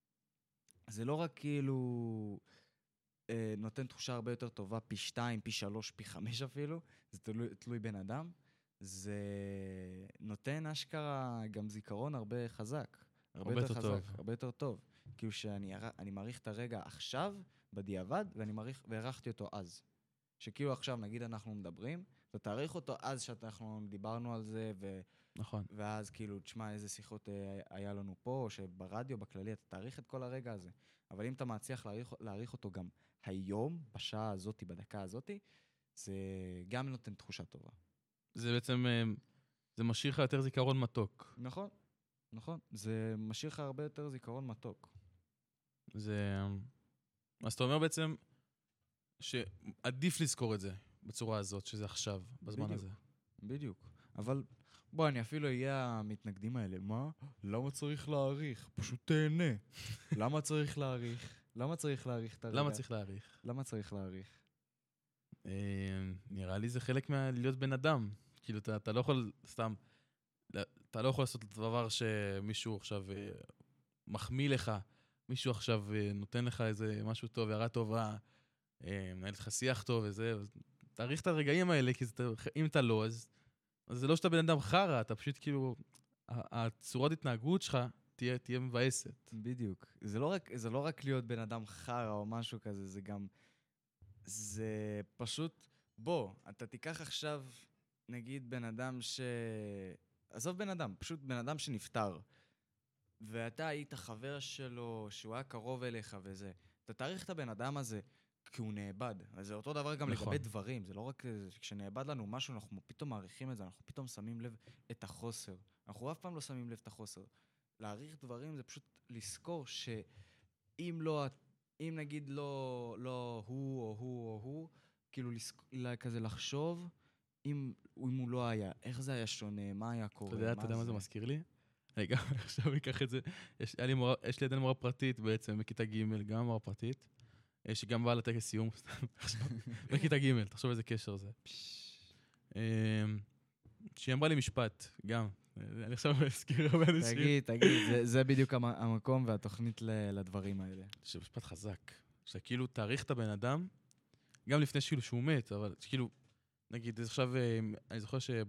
זה לא רק כאילו אה, נותן תחושה הרבה יותר טובה, פי שתיים, פי שלוש, פי חמש אפילו, זה תלוי, תלוי בן אדם, זה נותן אשכרה גם זיכרון הרבה חזק. הרבה הרבה יותר יותר חזק, טוב. הרבה יותר טוב. כאילו שאני ער- אני מעריך את הרגע עכשיו, בדיעבד, ואני מעריך, והערכתי אותו אז. שכאילו עכשיו, נגיד אנחנו מדברים, ותעריך אותו אז שאנחנו דיברנו על זה, ו... נכון. ואז כאילו, תשמע, איזה שיחות אה, היה לנו פה, או שברדיו, בכללי, אתה תעריך את כל הרגע הזה. אבל אם אתה מצליח להעריך, להעריך אותו גם היום, בשעה הזאת, בדקה הזאת, זה גם נותן תחושה טובה. זה בעצם, אה, זה משאיר לך יותר זיכרון מתוק. נכון, נכון. זה משאיר לך הרבה יותר זיכרון מתוק. זה... אז אתה אומר בעצם שעדיף לזכור את זה בצורה הזאת, שזה עכשיו, בזמן בדיוק. הזה. בדיוק. אבל בוא, אני אפילו אהיה המתנגדים האלה. מה? למה צריך להעריך? פשוט תהנה. למה צריך להעריך? למה צריך להעריך את הרגע? למה צריך להעריך? למה צריך להעריך? אה, נראה לי זה חלק מלהיות בן אדם. כאילו, אתה, אתה לא יכול סתם, אתה לא יכול לעשות דבר שמישהו עכשיו אה, מחמיא לך, מישהו עכשיו אה, נותן לך איזה משהו טוב, הערה טובה, אה, מנהל לך שיח טוב וזה, אז תעריך את הרגעים האלה, כי זה, אם אתה לא, אז, אז זה לא שאתה בן אדם חרא, אתה פשוט כאילו, ה- הצורת התנהגות שלך תהיה, תהיה מבאסת. בדיוק. זה לא רק, זה לא רק להיות בן אדם חרא או משהו כזה, זה גם... זה פשוט... בוא, אתה תיקח עכשיו, נגיד, בן אדם ש... עזוב בן אדם, פשוט בן אדם שנפטר. ואתה היית חבר שלו, שהוא היה קרוב אליך וזה. אתה תעריך את הבן אדם הזה כי הוא נאבד. אז זה אותו דבר גם נכון. לגבי דברים. זה לא רק... כשנאבד לנו משהו, אנחנו פתאום מעריכים את זה, אנחנו פתאום שמים לב את החוסר. אנחנו אף פעם לא שמים לב את החוסר. להעריך דברים זה פשוט לזכור שאם לא... אם נגיד לא, לא הוא או הוא או הוא, כאילו לסק... כזה לחשוב, אם, אם הוא לא היה, איך זה היה שונה, מה היה קורה, אתה יודע, אתה יודע מה זה מזכיר לי? אני גם עכשיו אקח את זה, יש, היה לי מורה, יש לי עדיין מורה פרטית בעצם, בכיתה ג' גם מורה פרטית, אה, שגם באה לטקס סיום, בכיתה ג', תחשוב איזה קשר זה. אה, שהיא אמרה לי משפט, גם. אני עכשיו אזכיר הרבה אנשים. תגיד, תגיד, זה- זה בדיוק המ- המקום והתוכנית ל- לדברים האלה. שמשפט חזק. שכאילו תאריך את הבן אדם, גם לפני שכאילו שהוא מת, אבל כאילו, נגיד, עכשיו, אה, אני זוכר שהיא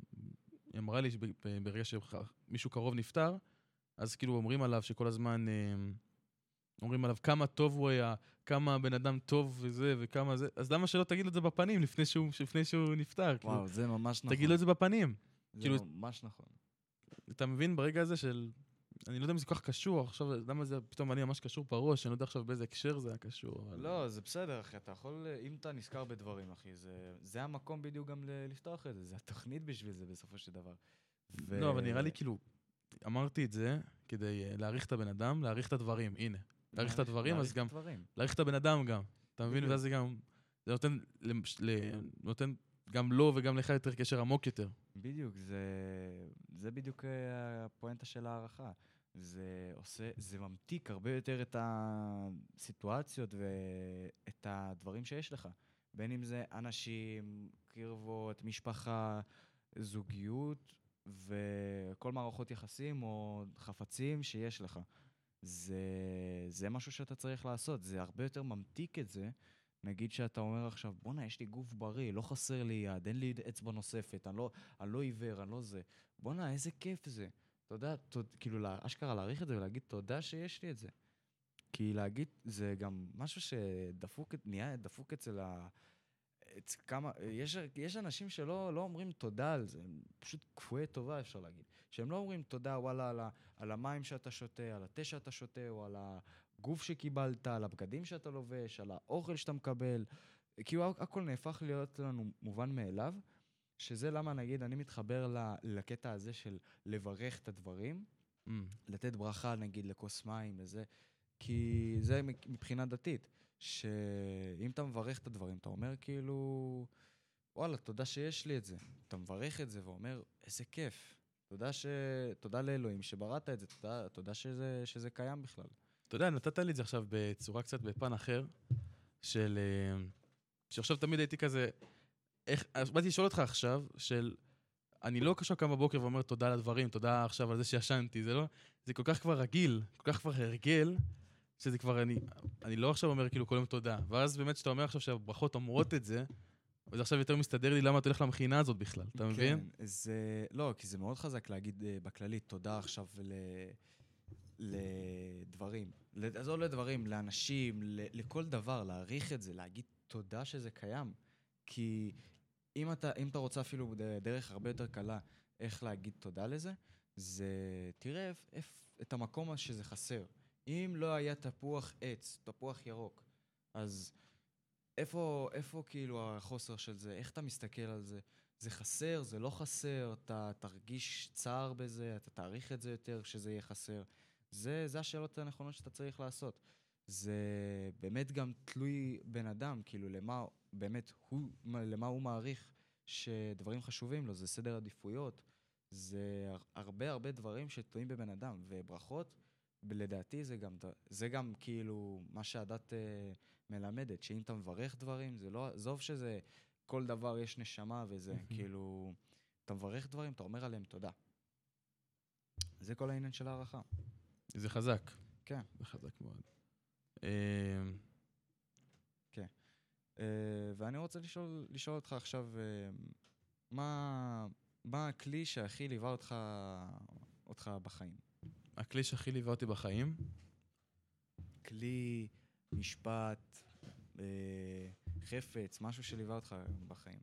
אמרה לי שברגע שמישהו קרוב נפטר, אז כאילו אומרים עליו שכל הזמן, אה, אומרים עליו כמה טוב הוא היה, כמה בן אדם טוב וזה, וכמה זה, אז למה שלא תגיד לו את זה בפנים לפני שהוא, לפני שהוא נפטר? כאילו, וואו, זה ממש נכון. תגיד לו את זה בפנים. זה כאילו- ממש נכון. אתה מבין ברגע הזה של... אני לא יודע אם זה כל כך קשור, עכשיו, למה זה פתאום אני ממש קשור בראש, אני לא יודע עכשיו באיזה הקשר זה היה קשור. אבל... לא, זה בסדר, אחי, אתה יכול, אם אתה נזכר בדברים, אחי, זה, זה המקום בדיוק גם ל- לפתוח את זה, זה התוכנית בשביל זה בסופו של דבר. ו... לא, אבל נראה לי כאילו, אמרתי את זה כדי אה, להעריך את הבן אדם, להעריך את הדברים, הנה. להעריך את הדברים, אז להעריך גם, את הדברים. להעריך את הבן אדם גם. אתה מבין? בדיוק. ואז זה גם, זה נותן, למש- ל- נותן גם לו וגם לך יותר קשר עמוק יותר. בדיוק, זה, זה בדיוק אה, הפואנטה של הערכה. זה עושה, זה ממתיק הרבה יותר את הסיטואציות ואת הדברים שיש לך. בין אם זה אנשים, קרבות, משפחה, זוגיות וכל מערכות יחסים או חפצים שיש לך. זה, זה משהו שאתה צריך לעשות, זה הרבה יותר ממתיק את זה. נגיד שאתה אומר עכשיו, בוא'נה, יש לי גוף בריא, לא חסר לי יד, אין לי אצבע נוספת, אני לא, אני לא עיוור, אני לא זה. בוא'נה, איזה כיף זה. אתה יודע, תוד, כאילו, לה- אשכרה להעריך את זה ולהגיד תודה שיש לי את זה. כי להגיד, זה גם משהו שדפוק, נהיה דפוק אצל ה... אצל כמה, יש, יש אנשים שלא לא אומרים תודה על זה, הם פשוט כפויי טובה, אפשר להגיד. שהם לא אומרים תודה, וואלה, על, ה, על המים שאתה שותה, על התה שאתה שותה, או על הגוף שקיבלת, על הבגדים שאתה לובש, על האוכל שאתה מקבל. כאילו, הכל נהפך להיות לנו מובן מאליו, שזה למה, נגיד, אני מתחבר ל, לקטע הזה של לברך את הדברים, Mm. לתת ברכה, נגיד, לכוס מים, לזה, כי זה מבחינה דתית, שאם אתה מברך את הדברים, אתה אומר כאילו, וואלה, תודה שיש לי את זה. אתה מברך את זה ואומר, איזה כיף. תודה, ש... תודה לאלוהים שבראת את זה, תודה, תודה שזה, שזה קיים בכלל. אתה יודע, נתת לי את זה עכשיו בצורה קצת בפן אחר, של... אה, שעכשיו תמיד הייתי כזה... איך... אז באתי לשאול אותך עכשיו, של... אני לא קשור קם בבוקר ואומר תודה על הדברים, תודה עכשיו על זה שישנתי, זה לא... זה כל כך כבר רגיל, כל כך כבר הרגל, שזה כבר אני... אני לא עכשיו אומר כאילו כל יום תודה. ואז באמת שאתה אומר עכשיו שהברכות אומרות את זה, וזה עכשיו יותר מסתדר לי למה אתה הולך למכינה הזאת בכלל, אתה מבין? כן, זה... לא, כי זה מאוד חזק להגיד uh, בכללי תודה עכשיו ל... לדברים. אז לא לדברים, לאנשים, ל... לכל דבר, להעריך את זה, להגיד תודה שזה קיים. כי אם אתה, אם אתה רוצה אפילו דרך הרבה יותר קלה איך להגיד תודה לזה, זה תראה איפ, איפ, את המקום שזה חסר. אם לא היה תפוח עץ, תפוח ירוק, אז איפה, איפה כאילו החוסר של זה? איך אתה מסתכל על זה? זה חסר, זה לא חסר, אתה תרגיש צער בזה, אתה תעריך את זה יותר שזה יהיה חסר. זה, זה השאלות הנכונות שאתה צריך לעשות. זה באמת גם תלוי בן אדם, כאילו למה, באמת, הוא, למה הוא מעריך שדברים חשובים לו, זה סדר עדיפויות, זה הרבה הרבה דברים שתלויים בבן אדם, וברכות, לדעתי זה גם, זה גם כאילו מה שהדת אה, מלמדת, שאם אתה מברך דברים, זה לא, זוב שזה, כל דבר יש נשמה וזה, כאילו, אתה מברך דברים, אתה אומר עליהם תודה. זה כל העניין של הערכה. זה חזק. כן. זה חזק מאוד. כן. ואני רוצה לשאול, לשאול אותך עכשיו, מה, מה הכלי שהכי ליווה אותך, אותך בחיים? הכלי שהכי ליווה אותי בחיים? כלי, משפט, חפץ, משהו שליווה אותך בחיים.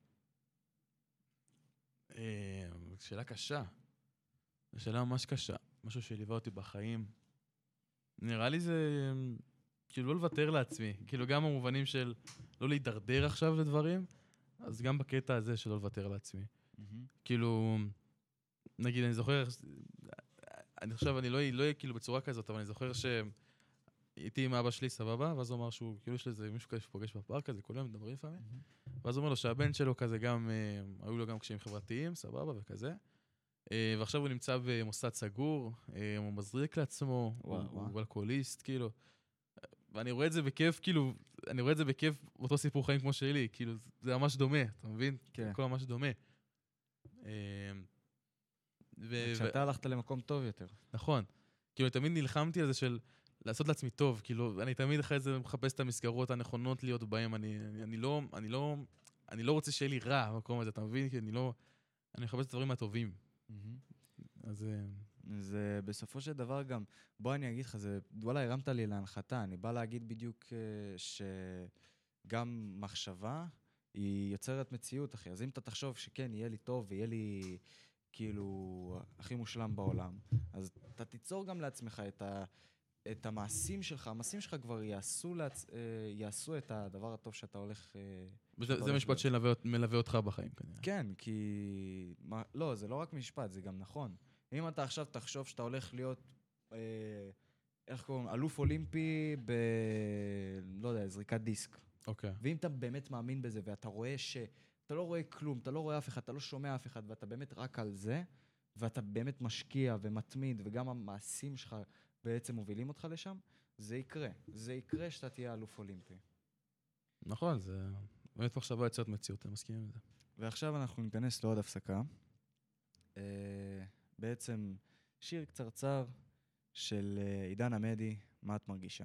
שאלה קשה. שאלה ממש קשה. משהו שליווה אותי בחיים. נראה לי זה... כאילו לא לוותר לעצמי. כאילו גם המובנים של לא להידרדר עכשיו לדברים, אז גם בקטע הזה של לא לוותר לעצמי. כאילו, נגיד, אני זוכר... אני חושב, אני לא אהיה כאילו בצורה כזאת, אבל אני זוכר שהייתי עם אבא שלי, סבבה, ואז הוא אמר שהוא, כאילו יש לזה מישהו כזה שפוגש בפארק כזה, כל יום מדברים לפעמים, ואז הוא אומר לו שהבן שלו כזה גם, היו לו גם קשיים חברתיים, סבבה וכזה, ועכשיו הוא נמצא במוסד סגור, הוא מזריק לעצמו, הוא אלכוהוליסט, כאילו, ואני רואה את זה בכיף, כאילו, אני רואה את זה בכיף באותו סיפור חיים כמו שלי, כאילו, זה ממש דומה, אתה מבין? כן. הכל ממש דומה. ו- כשאתה הלכת למקום טוב יותר. נכון. כאילו, אני תמיד נלחמתי על זה של לעשות לעצמי טוב, כאילו, אני תמיד אחרי זה מחפש את המסגרות הנכונות להיות בהם, אני, אני, אני לא, אני לא, אני לא רוצה שיהיה לי רע במקום הזה, אתה מבין? כי אני לא, אני מחפש את הדברים הטובים. אז... זה בסופו של דבר גם, בוא אני אגיד לך, זה, וואלה, הרמת לי להנחתה, אני בא להגיד בדיוק שגם מחשבה היא יוצרת מציאות, אחי. אז אם אתה תחשוב שכן, יהיה לי טוב ויהיה לי כאילו הכי מושלם בעולם, אז אתה תיצור גם לעצמך את ה... את המעשים שלך, המעשים שלך כבר יעשו, להצ... יעשו את הדבר הטוב שאתה הולך... זה, זה משפט שמלווה אותך בחיים, כנראה. כן, כי... מה... לא, זה לא רק משפט, זה גם נכון. אם אתה עכשיו תחשוב שאתה הולך להיות, אה, איך קוראים, אלוף אולימפי ב... לא יודע, זריקת דיסק. אוקיי. ואם אתה באמת מאמין בזה, ואתה רואה ש... אתה לא רואה כלום, אתה לא רואה אף אחד, אתה לא שומע אף אחד, ואתה באמת רק על זה, ואתה באמת משקיע ומתמיד, וגם המעשים שלך בעצם מובילים אותך לשם, זה יקרה. זה יקרה שאתה תהיה אלוף אולימפי. נכון, זה באמת מחשבה יוצרת מציאות, אני מסכים עם זה. ועכשיו אנחנו ניכנס לעוד הפסקה. אה, בעצם שיר קצרצר של אה, עידן עמדי, מה את מרגישה?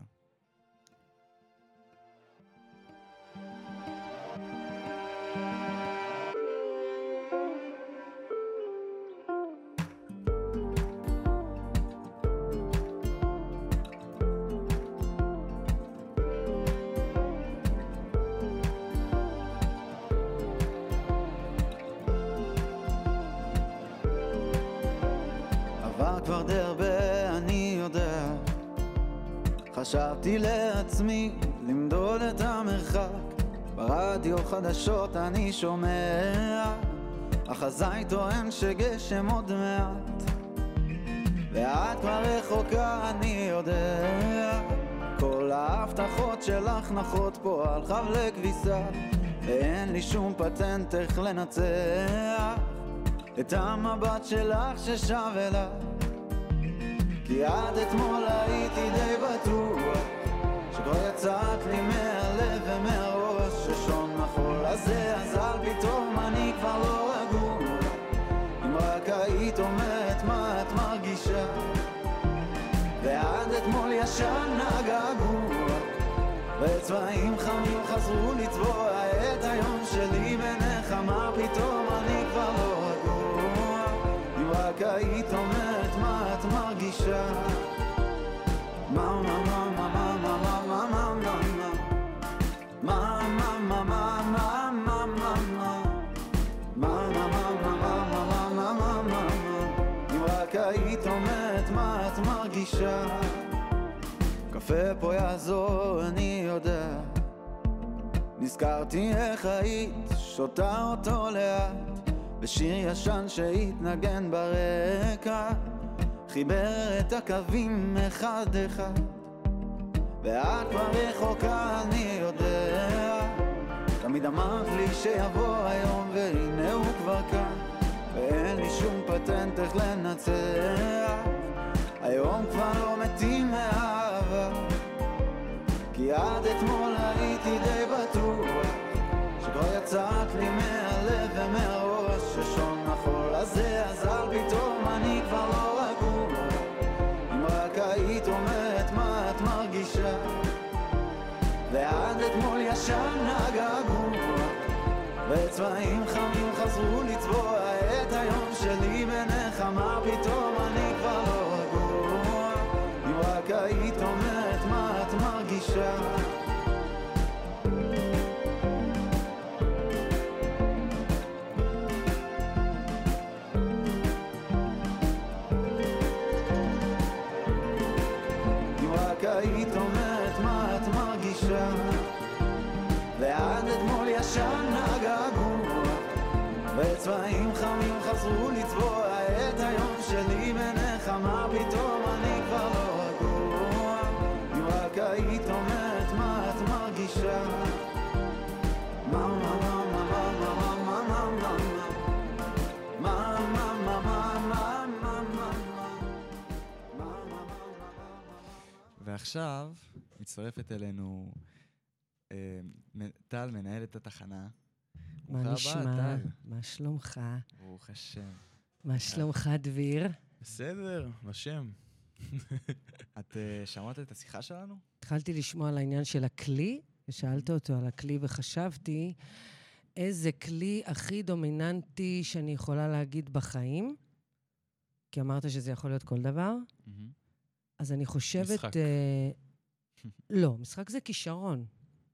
כבר די הרבה אני יודע, חשבתי לעצמי למדוד את המרחק, ברדיו חדשות אני שומע, החזאי טוען שגשם עוד מעט, ואת כבר רחוקה אני יודע, כל ההבטחות שלך נחות פה על חבלי כביסה, ואין לי שום פטנט איך לנצח את המבט שלך ששב אליי, כי עד אתמול הייתי די בטוח שכבר יצאת לי מהלב ומהראש, ששון החול הזה אזל פתאום אני כבר לא רגוע, אם רק היית אומרת מה את מרגישה, ועד אתמול ישן הגעגוע וצבעים חמים חזרו לצבוע את היום שלי בינך, מה פתאום אני כבר לא רגוע, אם רק היית אומרת מה את מרגישה, מה מה מה מה מה מה מה מה מה מה מה מה מה מה מה מה מה, אם רק היית אומרת מה את מרגישה, קפה פה יעזור אני יודע, נזכרתי איך היית שותה אותו לאט בשיר ישן שהתנגן ברקע, חיבר את הקווים אחד אחד, ואת כבר רחוקה אני יודע, תמיד אמרת לי שיבוא היום והנה הוא כבר כאן, ואין לי שום פטנט איך לנצח, היום כבר לא מתים מאהבה, כי עד אתמול הייתי די בטוח שכבר יצאת לי מהלב ומהראש, ששון החול הזה אזל פתאום אני כבר לא רגוע, אם רק היית אומרת מה את מרגישה, ועד אתמול ישן הגעגוע וצבעים חמים חזרו לצבוע את היום שלי בינך, מה פתאום אני כבר לא רגוע, אם רק היית אומרת מה את מרגישה, היית אומרת מה את מרגישה, ועד אתמול ישן הגעגוע וצבעים חמים חזרו לצבוע את היום שלי בינך, מה פתאום אני כבר לא רגוע, אם רק היית אומרת מה את מרגישה, מה מה מה מה מה מה מה מה מה מה מה מה. ועכשיו, מצטרפת אלינו טל, מנהלת התחנה. מה נשמע? מה שלומך? ברוך השם. מה שלומך, דביר? בסדר, בשם. את שמעת את השיחה שלנו? התחלתי לשמוע על העניין של הכלי, ושאלת אותו על הכלי, וחשבתי איזה כלי הכי דומיננטי שאני יכולה להגיד בחיים, כי אמרת שזה יכול להיות כל דבר. אז אני חושבת... משחק. לא, משחק זה כישרון.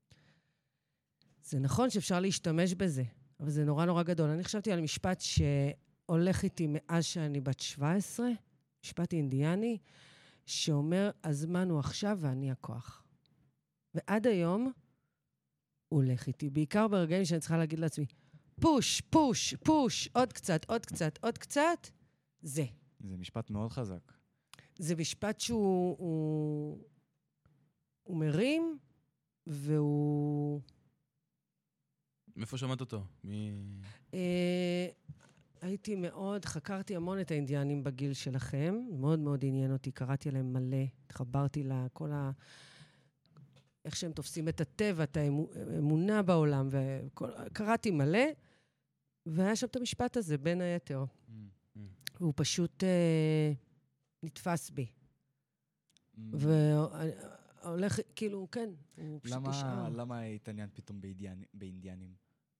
זה נכון שאפשר להשתמש בזה, אבל זה נורא נורא גדול. אני חשבתי על משפט שהולך איתי מאז שאני בת שבע עשרה, משפט אינדיאני, שאומר, הזמן הוא עכשיו ואני הכוח. ועד היום הוא הולך איתי, בעיקר ברגעים שאני צריכה להגיד לעצמי, פוש, פוש, פוש, עוד קצת, עוד קצת, עוד קצת, זה. זה משפט מאוד חזק. זה משפט שהוא הוא, הוא מרים, והוא... מאיפה שמעת אותו? מי... אה, הייתי מאוד, חקרתי המון את האינדיאנים בגיל שלכם, מאוד מאוד עניין אותי, קראתי עליהם מלא, התחברתי לכל ה... איך שהם תופסים את הטבע, את האמונה בעולם, וקראתי מלא, והיה שם את המשפט הזה, בין היתר. והוא פשוט אה, נתפס בי. והולך, כאילו, כן, הוא פשוט נשאר. למה התעניין פתאום באינדיאנים?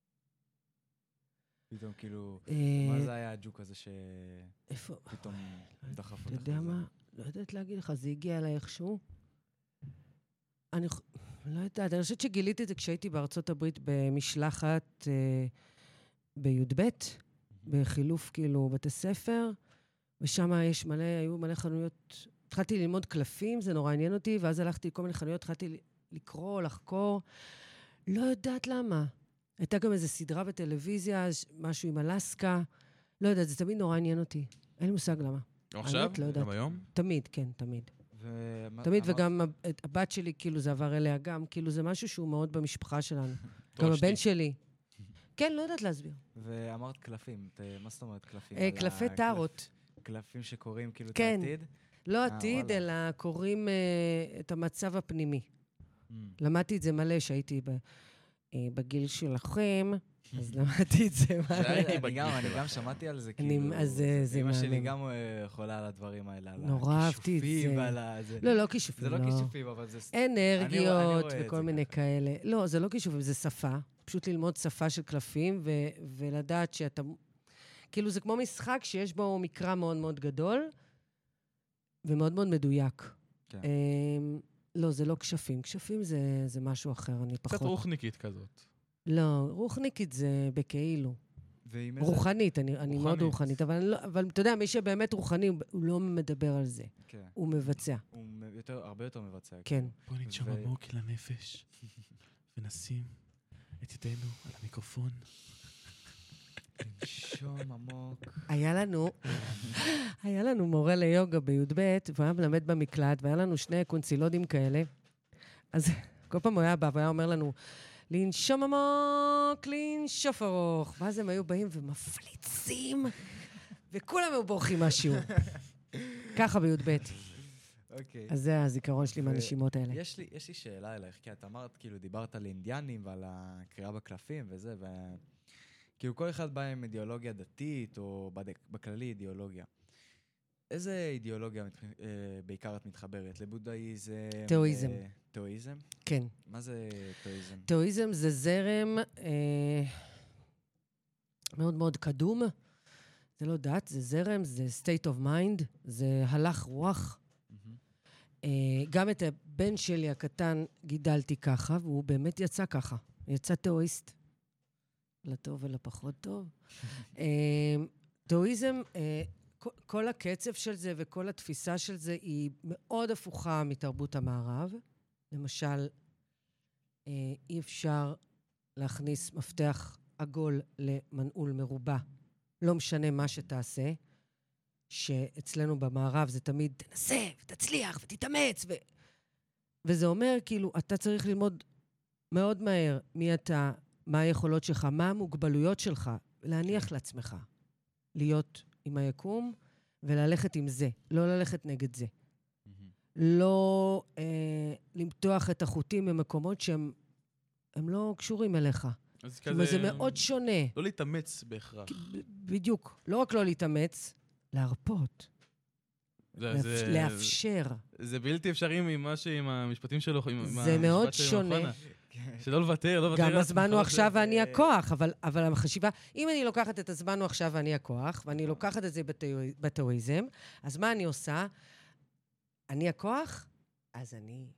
פתאום כאילו, מה זה היה הג'וק הזה שפתאום דחף אותך? אתה יודע מה? לא יודעת להגיד לך, זה הגיע אליי איכשהו. אני לא יודעת, אני חושבת שגיליתי את זה כשהייתי בארצות הברית במשלחת בי"ב, בחילוף כאילו בתי ספר, ושם יש מלא, היו מלא חנויות, התחלתי ללמוד קלפים, זה נורא עניין אותי, ואז הלכתי לכל מיני חנויות, התחלתי לקרוא, לחקור, לא יודעת למה. הייתה גם איזו סדרה בטלוויזיה, משהו עם אלסקה, לא יודעת, זה תמיד נורא עניין אותי. אין לי מושג למה. גם עכשיו? גם היום? תמיד, כן, תמיד. תמיד, וגם הבת שלי, כאילו, זה עבר אליה גם, כאילו, זה משהו שהוא מאוד במשפחה שלנו. גם הבן שלי. כן, לא יודעת להסביר. ואמרת קלפים, מה זאת אומרת קלפים? קלפי טארות. קלפים שקוראים כאילו את העתיד? לא עתיד, אלא קוראים את המצב הפנימי. למדתי את זה מלא שהייתי בגיל שלכם, אז למדתי את זה. אני גם שמעתי על זה, כאילו, אמא שלי גם יכולה על הדברים האלה, נורא אהבתי את זה. לא, לא כישופים, זה לא כישופים, אבל זה... אנרגיות וכל מיני כאלה. לא, זה לא כישופים, זה שפה. פשוט ללמוד שפה של קלפים, ולדעת שאתה... כאילו, זה כמו משחק שיש בו מקרא מאוד מאוד גדול, ומאוד מאוד מדויק. לא, זה לא כשפים. כשפים זה משהו אחר, אני פחות... קצת רוחניקית כזאת. לא, רוחניקית זה בכאילו. רוחנית, אני מאוד רוחנית, אבל אתה יודע, מי שבאמת רוחני, הוא לא מדבר על זה. הוא מבצע. הוא הרבה יותר מבצע. כן. בוא ננשום עמוק לנפש, ונשים את ידינו על המיקרופון. ננשום עמוק. היה לנו, היה לנו מורה ליוגה בי"ב, והוא היה מלמד במקלט, והיה לנו שני קונסילודים כאלה. אז כל פעם הוא היה בא, והוא היה אומר לנו, לנשום עמוק, לנשוף ארוך. ואז הם היו באים ומפליצים, וכולם היו בורחים מהשיעור. ככה בי"ב. אוקיי. אז זה הזיכרון שלי מהנשימות האלה. יש לי, יש לי שאלה אלייך, כי את אמרת, כאילו, דיברת על אינדיאנים ועל הקריאה בקלפים וזה, וכאילו כל אחד בא עם אידיאולוגיה דתית, או בכללי אידיאולוגיה. איזה אידיאולוגיה בעיקר את מתחברת? לבודהיזם? תאואיזם. תאואיזם? כן. מה זה תאואיזם? תאואיזם זה זרם מאוד מאוד קדום. זה לא דת, זה זרם, זה state of mind, זה הלך רוח. גם את הבן שלי הקטן גידלתי ככה, והוא באמת יצא ככה. יצא תאואיסט. לטוב ולפחות טוב. תאואיזם, כל הקצב של זה וכל התפיסה של זה היא מאוד הפוכה מתרבות המערב. למשל, אי אפשר להכניס מפתח עגול למנעול מרובע. לא משנה מה שתעשה, שאצלנו במערב זה תמיד תנסה ותצליח ותתאמץ. ו... וזה אומר, כאילו, אתה צריך ללמוד מאוד מהר מי אתה, מה היכולות שלך, מה המוגבלויות שלך, להניח לעצמך, להיות עם היקום וללכת עם זה, לא ללכת נגד זה. לא אה, למתוח את החוטים במקומות שהם הם לא קשורים אליך. אז כלומר, זה מאוד שונה. לא להתאמץ בהכרח. בדיוק. לא רק לא להתאמץ, להרפות. זה, זה, לאפשר. זה בלתי אפשרי עם מה שעם המשפטים שלו, עם זה מאוד שונה. שלא לוותר, לא לוותר. גם הזמן הוא עכשיו ואני הכוח, אבל, אבל החשיבה, אם אני לוקחת את הזמן הוא עכשיו ואני הכוח, ואני לוקחת את זה בתאואיזם, אז מה אני עושה? אני הכוח, אז אני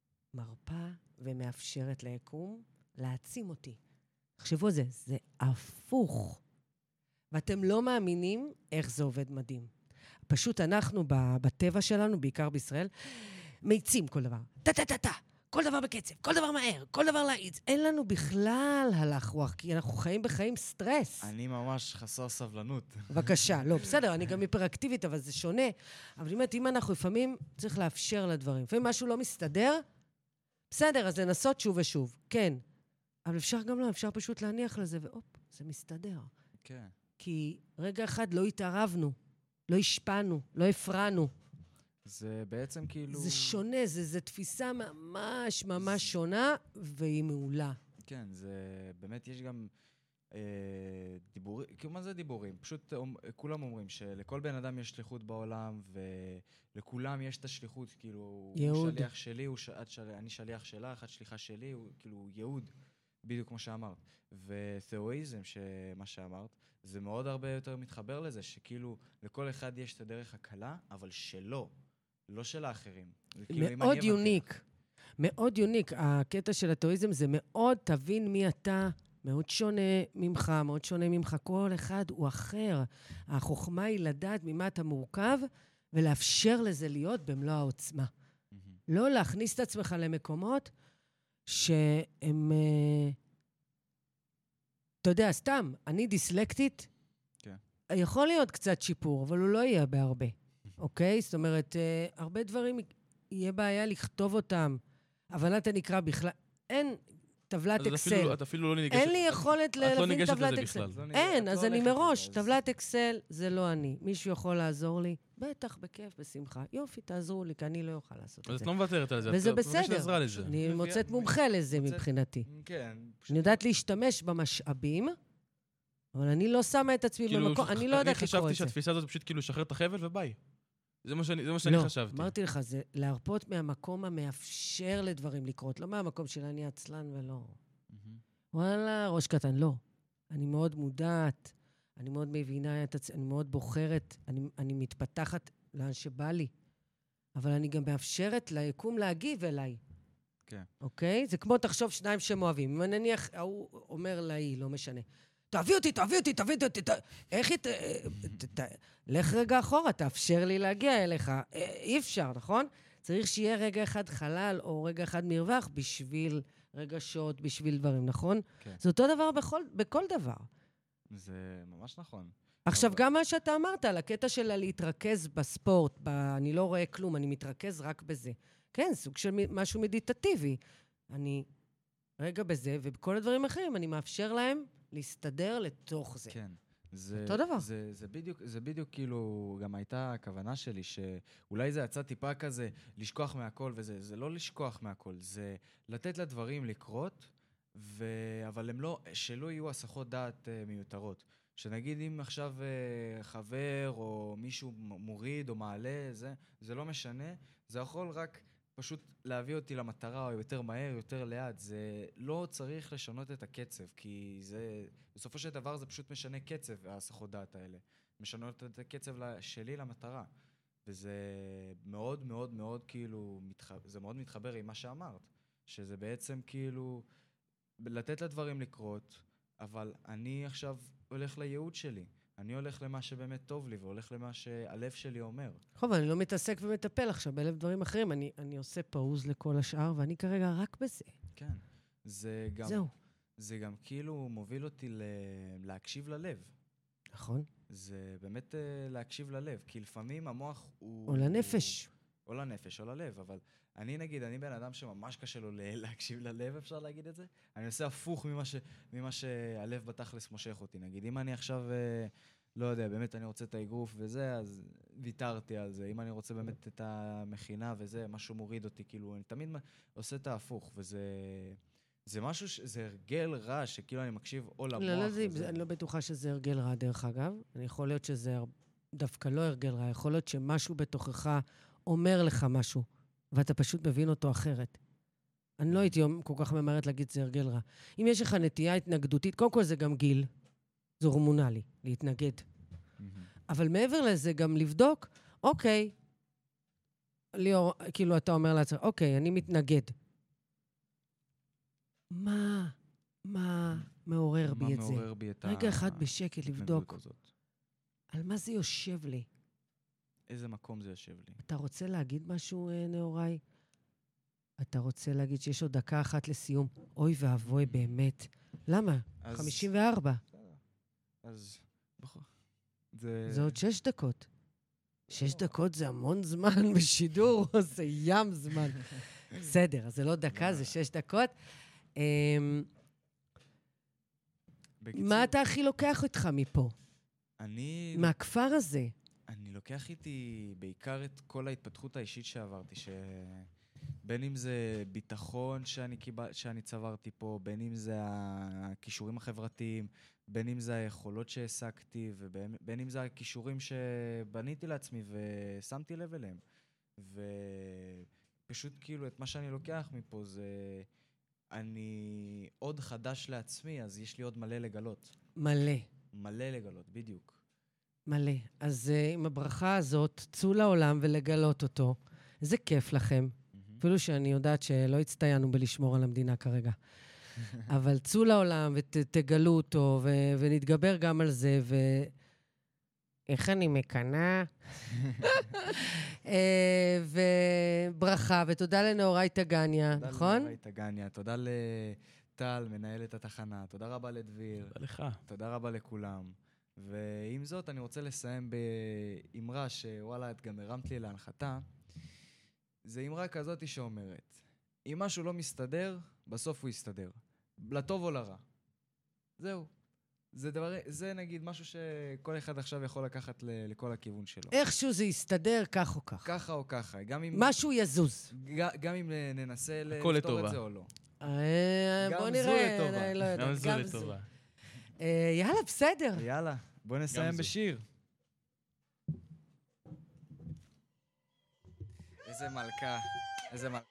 מרפה ומאפשרת ליקום להעצים אותי. תחשבו על זה, זה הפוך. ואתם לא מאמינים איך זה עובד מדהים. פשוט אנחנו בטבע שלנו, בעיקר בישראל, מאיצים כל דבר. טה-טה-טה-טה. כל דבר בקצב, כל דבר מהר, כל דבר להאיץ. אין לנו בכלל הלך רוח, כי אנחנו חיים בחיים סטרס. אני ממש חסר סבלנות. בבקשה, לא, בסדר, אני גם היפראקטיבית, אבל זה שונה. אבל באמת, אם אנחנו לפעמים צריך לאפשר לדברים. לפעמים משהו לא מסתדר, בסדר, אז לנסות שוב ושוב. כן. אבל אפשר גם לא, אפשר פשוט להניח לזה, והופ, זה מסתדר. כן. כי רגע אחד לא התערבנו, לא השפענו, לא הפרענו. זה בעצם כאילו... זה שונה, זה, זה תפיסה ממש ממש שונה, והיא מעולה. כן, זה באמת יש גם אה, דיבורים, כאילו מה זה דיבורים? פשוט אומ, כולם אומרים שלכל בן אדם יש שליחות בעולם, ולכולם יש את השליחות, כאילו, יהוד. הוא שליח שלי, הוא ש... של... אני שליח שלך, את שליחה שלי, הוא כאילו יהוד, בדיוק כמו שאמרת. ותאואיזם, שמה שאמרת, זה מאוד הרבה יותר מתחבר לזה, שכאילו לכל אחד יש את הדרך הקלה, אבל שלו. לא של האחרים. מאוד יוניק. מאוד יוניק. הקטע של התאואיזם זה מאוד תבין מי אתה, מאוד שונה ממך, מאוד שונה ממך. כל אחד הוא אחר. החוכמה היא לדעת ממה אתה מורכב, ולאפשר לזה להיות במלוא העוצמה. לא להכניס את עצמך למקומות שהם... אתה יודע, סתם, אני דיסלקטית, יכול להיות קצת שיפור, אבל הוא לא יהיה בהרבה. אוקיי? זאת אומרת, uh, הרבה דברים יהיה בעיה לכתוב אותם. הבנת הנקרא בכלל... אין טבלת אקסל. את אפילו לא ניגשת... אין לי יכולת להבין טבלת אקסל. בכלל. אין, אז אני מראש, טבלת אקסל זה לא אני. מישהו יכול לעזור לי? בטח, בכיף, בשמחה. יופי, תעזרו לי, כי אני לא אוכל לעשות את זה. אז את לא מוותרת על זה. וזה בסדר. אני מוצאת מומחה לזה מבחינתי. כן. אני יודעת להשתמש במשאבים, אבל אני לא שמה את עצמי במקום, אני לא יודעת לקרוא את זה. אני חשבתי שהתפיסה הזאת פשוט כאילו לשחרר את החבל וביי. זה מה שאני, זה מה שאני לא, חשבתי. לא, אמרתי לך, זה להרפות מהמקום המאפשר לדברים לקרות, לא מהמקום של אני עצלן ולא. וואלה, ראש קטן, לא. אני מאוד מודעת, אני מאוד מבינה את עצמי, אני מאוד בוחרת, אני, אני מתפתחת לאן שבא לי. אבל אני גם מאפשרת ליקום להגיב אליי. כן. אוקיי? זה כמו תחשוב שניים שמואבים. אם נניח, הוא אומר להי, לא משנה. תביא אותי, תביא אותי, תביא אותי, איך היא... לך רגע אחורה, תאפשר לי להגיע אליך. אי אפשר, נכון? צריך שיהיה רגע אחד חלל או רגע אחד מרווח בשביל רגשות, בשביל דברים, נכון? כן. זה אותו דבר בכל, בכל דבר. זה ממש נכון. עכשיו, גם מה שאתה אמרת, על הקטע שלה להתרכז בספורט, ב... אני לא רואה כלום, אני מתרכז רק בזה. כן, סוג של משהו מדיטטיבי. אני רגע בזה, ובכל הדברים האחרים אני מאפשר להם להסתדר לתוך זה. כן. זה, אותו דבר. זה, זה בדיוק, זה בדיוק כאילו, גם הייתה הכוונה שלי, שאולי זה יצא טיפה כזה, לשכוח מהכל וזה, זה לא לשכוח מהכל, זה לתת לדברים לקרות, ו... אבל הם לא, שלא יהיו הסחות דעת uh, מיותרות. שנגיד אם עכשיו uh, חבר או מישהו מוריד או מעלה, זה, זה לא משנה, זה יכול רק פשוט להביא אותי למטרה, או יותר מהר, יותר לאט. זה לא צריך לשנות את הקצב, כי זה, בסופו של דבר זה פשוט משנה קצב, ההסחות דעת האלה. משנות את הקצב שלי למטרה. וזה מאוד מאוד מאוד כאילו, זה מאוד מתחבר עם מה שאמרת. שזה בעצם כאילו, לתת לדברים לקרות, אבל אני עכשיו הולך לייעוד שלי. אני הולך למה שבאמת טוב לי, והולך למה שהלב שלי אומר. טוב, אני לא מתעסק ומטפל עכשיו באלף דברים אחרים. אני, אני עושה פאוז לכל השאר, ואני כרגע רק בזה. כן. זה גם, זהו. זה גם כאילו מוביל אותי ל... להקשיב ללב. נכון. זה באמת uh, להקשיב ללב, כי לפעמים המוח הוא... או לנפש. או לנפש, או ללב, אבל אני נגיד, אני בן אדם שממש קשה לו להקשיב ללב, אפשר להגיד את זה? אני עושה הפוך ממה, ש... ממה שהלב בתכלס מושך אותי. נגיד, אם אני עכשיו uh, לא יודע, באמת אני רוצה את האגרוף וזה, אז ויתרתי על זה. אם אני רוצה באמת את המכינה וזה, משהו מוריד אותי, כאילו, אני תמיד עושה את ההפוך, וזה... זה משהו, ש... זה הרגל רע, שכאילו אני מקשיב או למוח. לא, לא, זה, וזה... אני לא בטוחה שזה הרגל רע, דרך אגב. אני יכול להיות שזה דווקא לא הרגל רע, יכול להיות שמשהו בתוכך אומר לך משהו, ואתה פשוט מבין אותו אחרת. אני לא הייתי כל כך ממהרת להגיד זה הרגל רע. אם יש לך נטייה התנגדותית, קודם כל זה גם גיל, זה הורמונלי, להתנגד. אבל מעבר לזה גם לבדוק, אוקיי, ליאור, כאילו אתה אומר לעצמך, אוקיי, אני מתנגד. מה, מה מעורר בי את זה? מה מעורר בי את ה... רגע אחד בשקט לבדוק. על מה זה יושב לי? איזה מקום זה יושב לי? אתה רוצה להגיד משהו, נאורי? אתה רוצה להגיד שיש עוד דקה אחת לסיום? אוי ואבוי, באמת. למה? אז... חמישים וארבע. אז... זה... זה עוד שש דקות. שש דקות זה המון זמן בשידור, זה ים זמן. בסדר, אז זה לא דקה, זה שש דקות. מה אתה הכי לוקח איתך מפה? אני... מהכפר הזה. אני לוקח איתי בעיקר את כל ההתפתחות האישית שעברתי, בין אם זה ביטחון שאני, קיבל, שאני צברתי פה, בין אם זה הכישורים החברתיים, בין אם זה היכולות שהעסקתי, ובין אם זה הכישורים שבניתי לעצמי ושמתי לב אליהם. ופשוט כאילו את מה שאני לוקח מפה זה, אני עוד חדש לעצמי, אז יש לי עוד מלא לגלות. מלא. מלא לגלות, בדיוק. מלא. אז uh, עם הברכה הזאת, צאו לעולם ולגלות אותו. איזה כיף לכם. Mm-hmm. אפילו שאני יודעת שלא הצטיינו בלשמור על המדינה כרגע. אבל צאו לעולם ותגלו אותו, ו- ונתגבר גם על זה, ו... איך אני מקנה? וברכה, ותודה לנאורי תגניה, נכון? תודה לנאורי תגניה, תודה לטל, מנהלת התחנה, תודה רבה לדביר. תודה לך. תודה רבה לכולם. ועם זאת, אני רוצה לסיים באמרה שוואלה, את גם הרמת לי להנחתה. זה אמרה כזאת שאומרת, אם משהו לא מסתדר, בסוף הוא יסתדר. לטוב או לרע. זהו. זה דבר, זה נגיד משהו שכל אחד עכשיו יכול לקחת ל, לכל הכיוון שלו. איכשהו זה יסתדר כך או כך. ככה או ככה. גם אם... משהו יזוז. ג, גם אם ננסה לפתור את זה או לא. בוא נראה. לא יודעת, גם זו לטובה. יאללה, בסדר. יאללה, בוא נסיים בשיר. איזה מלכה, איזה מלכה.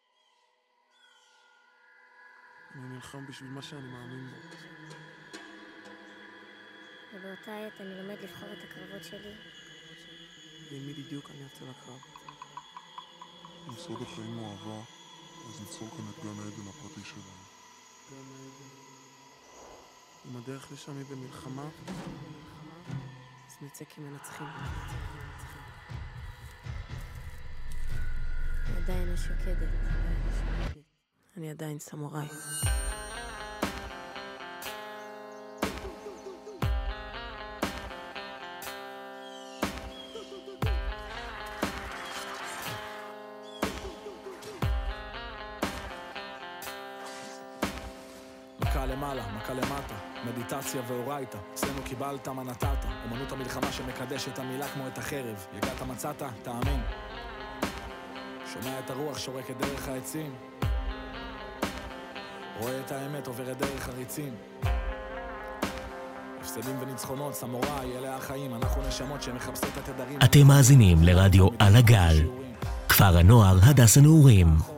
אני נלחם בשביל מה שאני מאמין בו. ובאותה עת אני לומד לבחור את הקרבות שלי. ועם מי בדיוק אני יוצא לקרב. אם סוד החיים הוא אהבה, אז ניצור כאן את גן העדן הפרטי שלנו. גן העדן. אם הדרך לשם היא במלחמה, אז נצא כמנצחים. עדיין השוקדת. אני עדיין סמוראי. מכה למעלה, מכה למטה, מדיטציה ואורייתא, אצלנו קיבלת מה נתת, אומנות המלחמה שמקדש את המילה כמו את החרב, יגעת מצאת, תאמין. שומע את הרוח שורקת דרך העצים, רואה את האמת עוברת דרך הריצים. הפסדים וניצחונות, סמוראי, אלה החיים, אנחנו נשמות שמחפשות את התדרים. אתם מאזינים לרדיו על הגל, כפר הנוער הדס הנעורים.